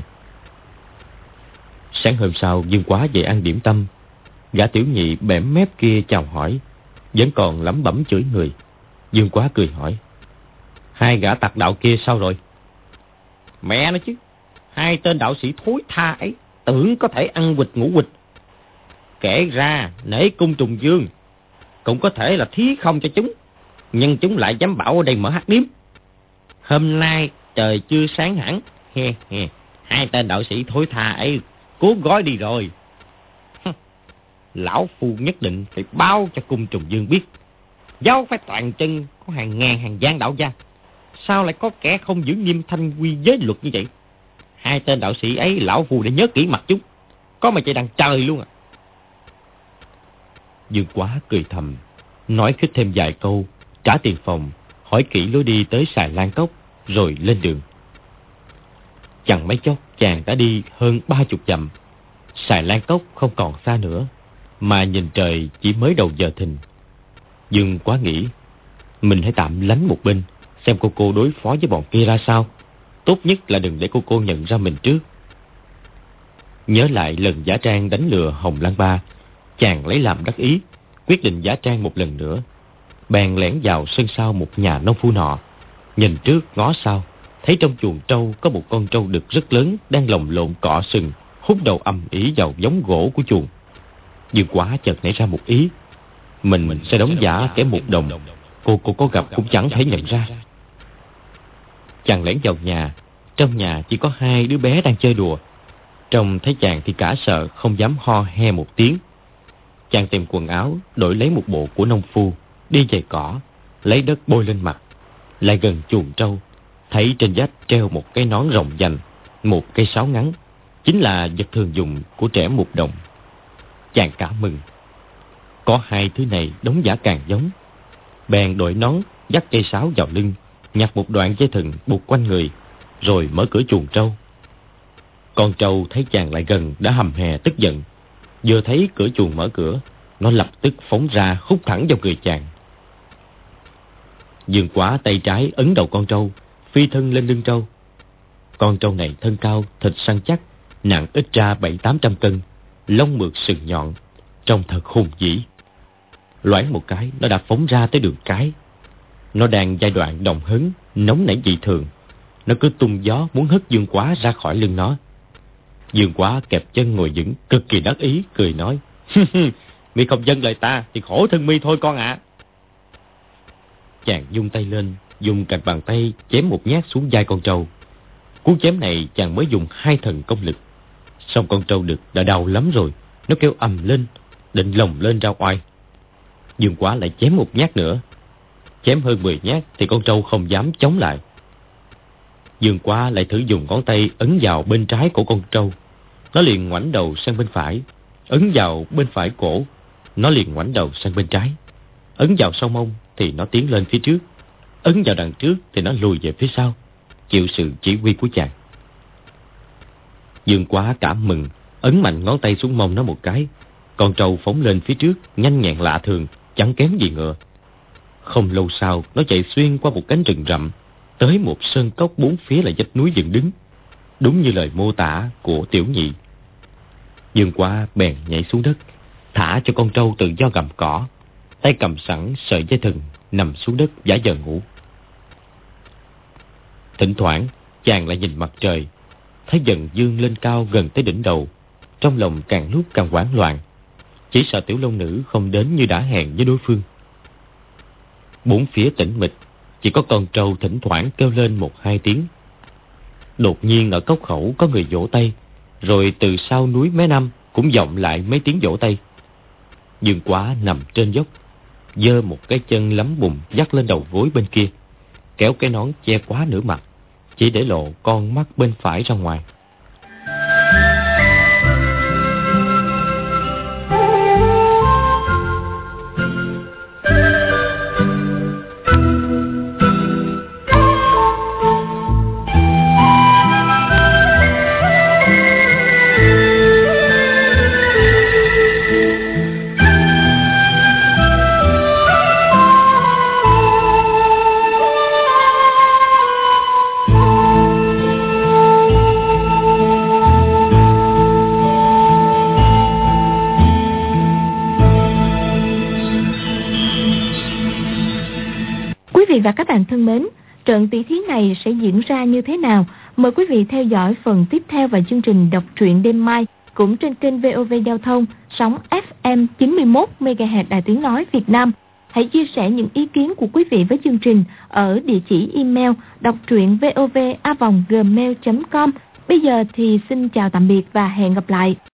Sáng hôm sau, Dương Quá về ăn điểm tâm. Gã tiểu nhị bẽm mép kia chào hỏi, vẫn còn lẩm bẩm chửi người. Dương Quá cười hỏi: hai gã tặc đạo kia sao rồi? Mẹ nó chứ, hai tên đạo sĩ thối tha ấy tưởng có thể ăn quỵt ngủ quỵt. Kể ra nể cung Trùng Dương, cũng có thể là thí không cho chúng, nhưng chúng lại dám bảo ở đây mở hát điếm. Hôm nay trời chưa sáng hẳn, he he, hai tên đạo sĩ thối tha ấy cố gói đi rồi. Lão phu nhất định phải báo cho cung Trùng Dương biết, giáo phái toàn chân có hàng ngàn hàng gian đạo gia, sao lại có kẻ không giữ nghiêm thanh quy giới luật như vậy? Hai tên đạo sĩ ấy lão phu đã nhớ kỹ mặt chúng, có mà chạy đằng trời luôn à. Dương Quá cười thầm, nói khích thêm vài câu, trả tiền phòng, hỏi kỹ lối đi tới Xài Lan Cốc, rồi lên đường. Chẳng mấy chốc chàng đã đi hơn ba chục dặm. Xài Lan Cốc không còn xa nữa, mà nhìn trời chỉ mới đầu giờ thìn. Dương Quá nghĩ, mình hãy tạm lánh một bên, xem cô cô đối phó với bọn kia ra sao. Tốt nhất là đừng để cô cô nhận ra mình trước. Nhớ lại lần giả trang đánh lừa Hồng Lan Ba, chàng lấy làm đắc ý, quyết định giả trang một lần nữa. Bèn lẻn vào sân sau một nhà nông phu nọ, nhìn trước ngó sau, thấy trong chuồng trâu có một con trâu đực rất lớn đang lồng lộn cọ sừng, hút đầu ầm ĩ vào giống gỗ của chuồng. Dương Quá chợt nảy ra một ý, mình mình sẽ đóng giả kẻ một đồng, cô cô có gặp cũng chẳng thể nhận ra. Chàng lẻn vào nhà, trong nhà chỉ có hai đứa bé đang chơi đùa. Trông thấy chàng thì cả sợ, không dám ho he một tiếng. Chàng tìm quần áo, đổi lấy một bộ của nông phu, đi giày cỏ, lấy đất bôi lên mặt. Lại gần chuồng trâu, thấy trên vách treo một cái nón rộng vành, một cây sáo ngắn, chính là vật thường dùng của trẻ mục đồng. Chàng cả mừng, có hai thứ này đóng giả càng giống. Bèn đội nón, dắt cây sáo vào lưng, nhặt một đoạn dây thừng buộc quanh người, rồi mở cửa chuồng trâu. Con trâu thấy chàng lại gần đã hầm hè tức giận, vừa thấy cửa chuồng mở cửa, nó lập tức phóng ra hút thẳng vào người chàng. Dương Quá tay trái ấn đầu con trâu, phi thân lên lưng trâu. Con trâu này thân cao, thịt săn chắc, nặng ít ra bảy tám trăm cân, lông mượt sừng nhọn, trông thật hùng vĩ. Loáng một cái, nó đã phóng ra tới đường cái. Nó đang giai đoạn đồng hứng, nóng nảy dị thường. Nó cứ tung gió muốn hất Dương Quá ra khỏi lưng nó. Dương Quá kẹp chân ngồi vững, cực kỳ đắc ý, cười nói: mi không vâng lời ta thì khổ thân mi thôi con ạ. À. Chàng vung tay lên, dùng cạch bàn tay chém một nhát xuống vai con trâu. Cú chém này chàng mới dùng hai thần công lực. Xong con trâu đực đã đau lắm rồi, nó kêu ầm lên, định lồng lên ra oai. Dương Quá lại chém một nhát nữa. Chém hơn mười nhát thì con trâu không dám chống lại. Dương Quá lại thử dùng ngón tay ấn vào bên trái của con trâu. Nó liền ngoảnh đầu sang bên phải. Ấn vào bên phải cổ, nó liền ngoảnh đầu sang bên trái. Ấn vào sau mông thì nó tiến lên phía trước. Ấn vào đằng trước thì nó lùi về phía sau, chịu sự chỉ huy của chàng. Dương Quá cảm mừng, ấn mạnh ngón tay xuống mông nó một cái. Con trâu phóng lên phía trước, nhanh nhẹn lạ thường, chẳng kém gì ngựa. Không lâu sau, nó chạy xuyên qua một cánh rừng rậm, tới một sơn cốc bốn phía là vách núi dựng đứng, đúng như lời mô tả của tiểu nhị. Dương Quá bèn nhảy xuống đất, thả cho con trâu tự do gặm cỏ, tay cầm sẵn sợi dây thừng, nằm xuống đất giả vờ ngủ. Thỉnh thoảng chàng lại nhìn mặt trời, thấy dần dương lên cao gần tới đỉnh đầu, trong lòng càng lúc càng hoảng loạn, chỉ sợ tiểu long nữ không đến như đã hẹn với đối phương. Bốn phía tĩnh mịch, chỉ có con trâu thỉnh thoảng kêu lên một hai tiếng. Đột nhiên ở cốc khẩu có người vỗ tay, rồi từ sau núi Mé Năm cũng vọng lại mấy tiếng vỗ tay. Dương Quá nằm trên dốc, giơ một cái chân lấm bùn dắt lên đầu gối bên kia, kéo cái nón che quá nửa mặt, chỉ để lộ con mắt bên phải ra ngoài. vị và các bạn thân mến, trận tỷ thí này sẽ diễn ra như thế nào? Mời quý vị theo dõi phần tiếp theo vào chương trình đọc truyện đêm mai cũng trên kênh vê o vê Giao thông, sóng ép em chín mươi mốt mê ga héc Đài Tiếng Nói Việt Nam. Hãy chia sẻ những ý kiến của quý vị với chương trình ở địa chỉ email đọc truyện vov a vòng gmail chấm com. Bây giờ thì xin chào tạm biệt và hẹn gặp lại.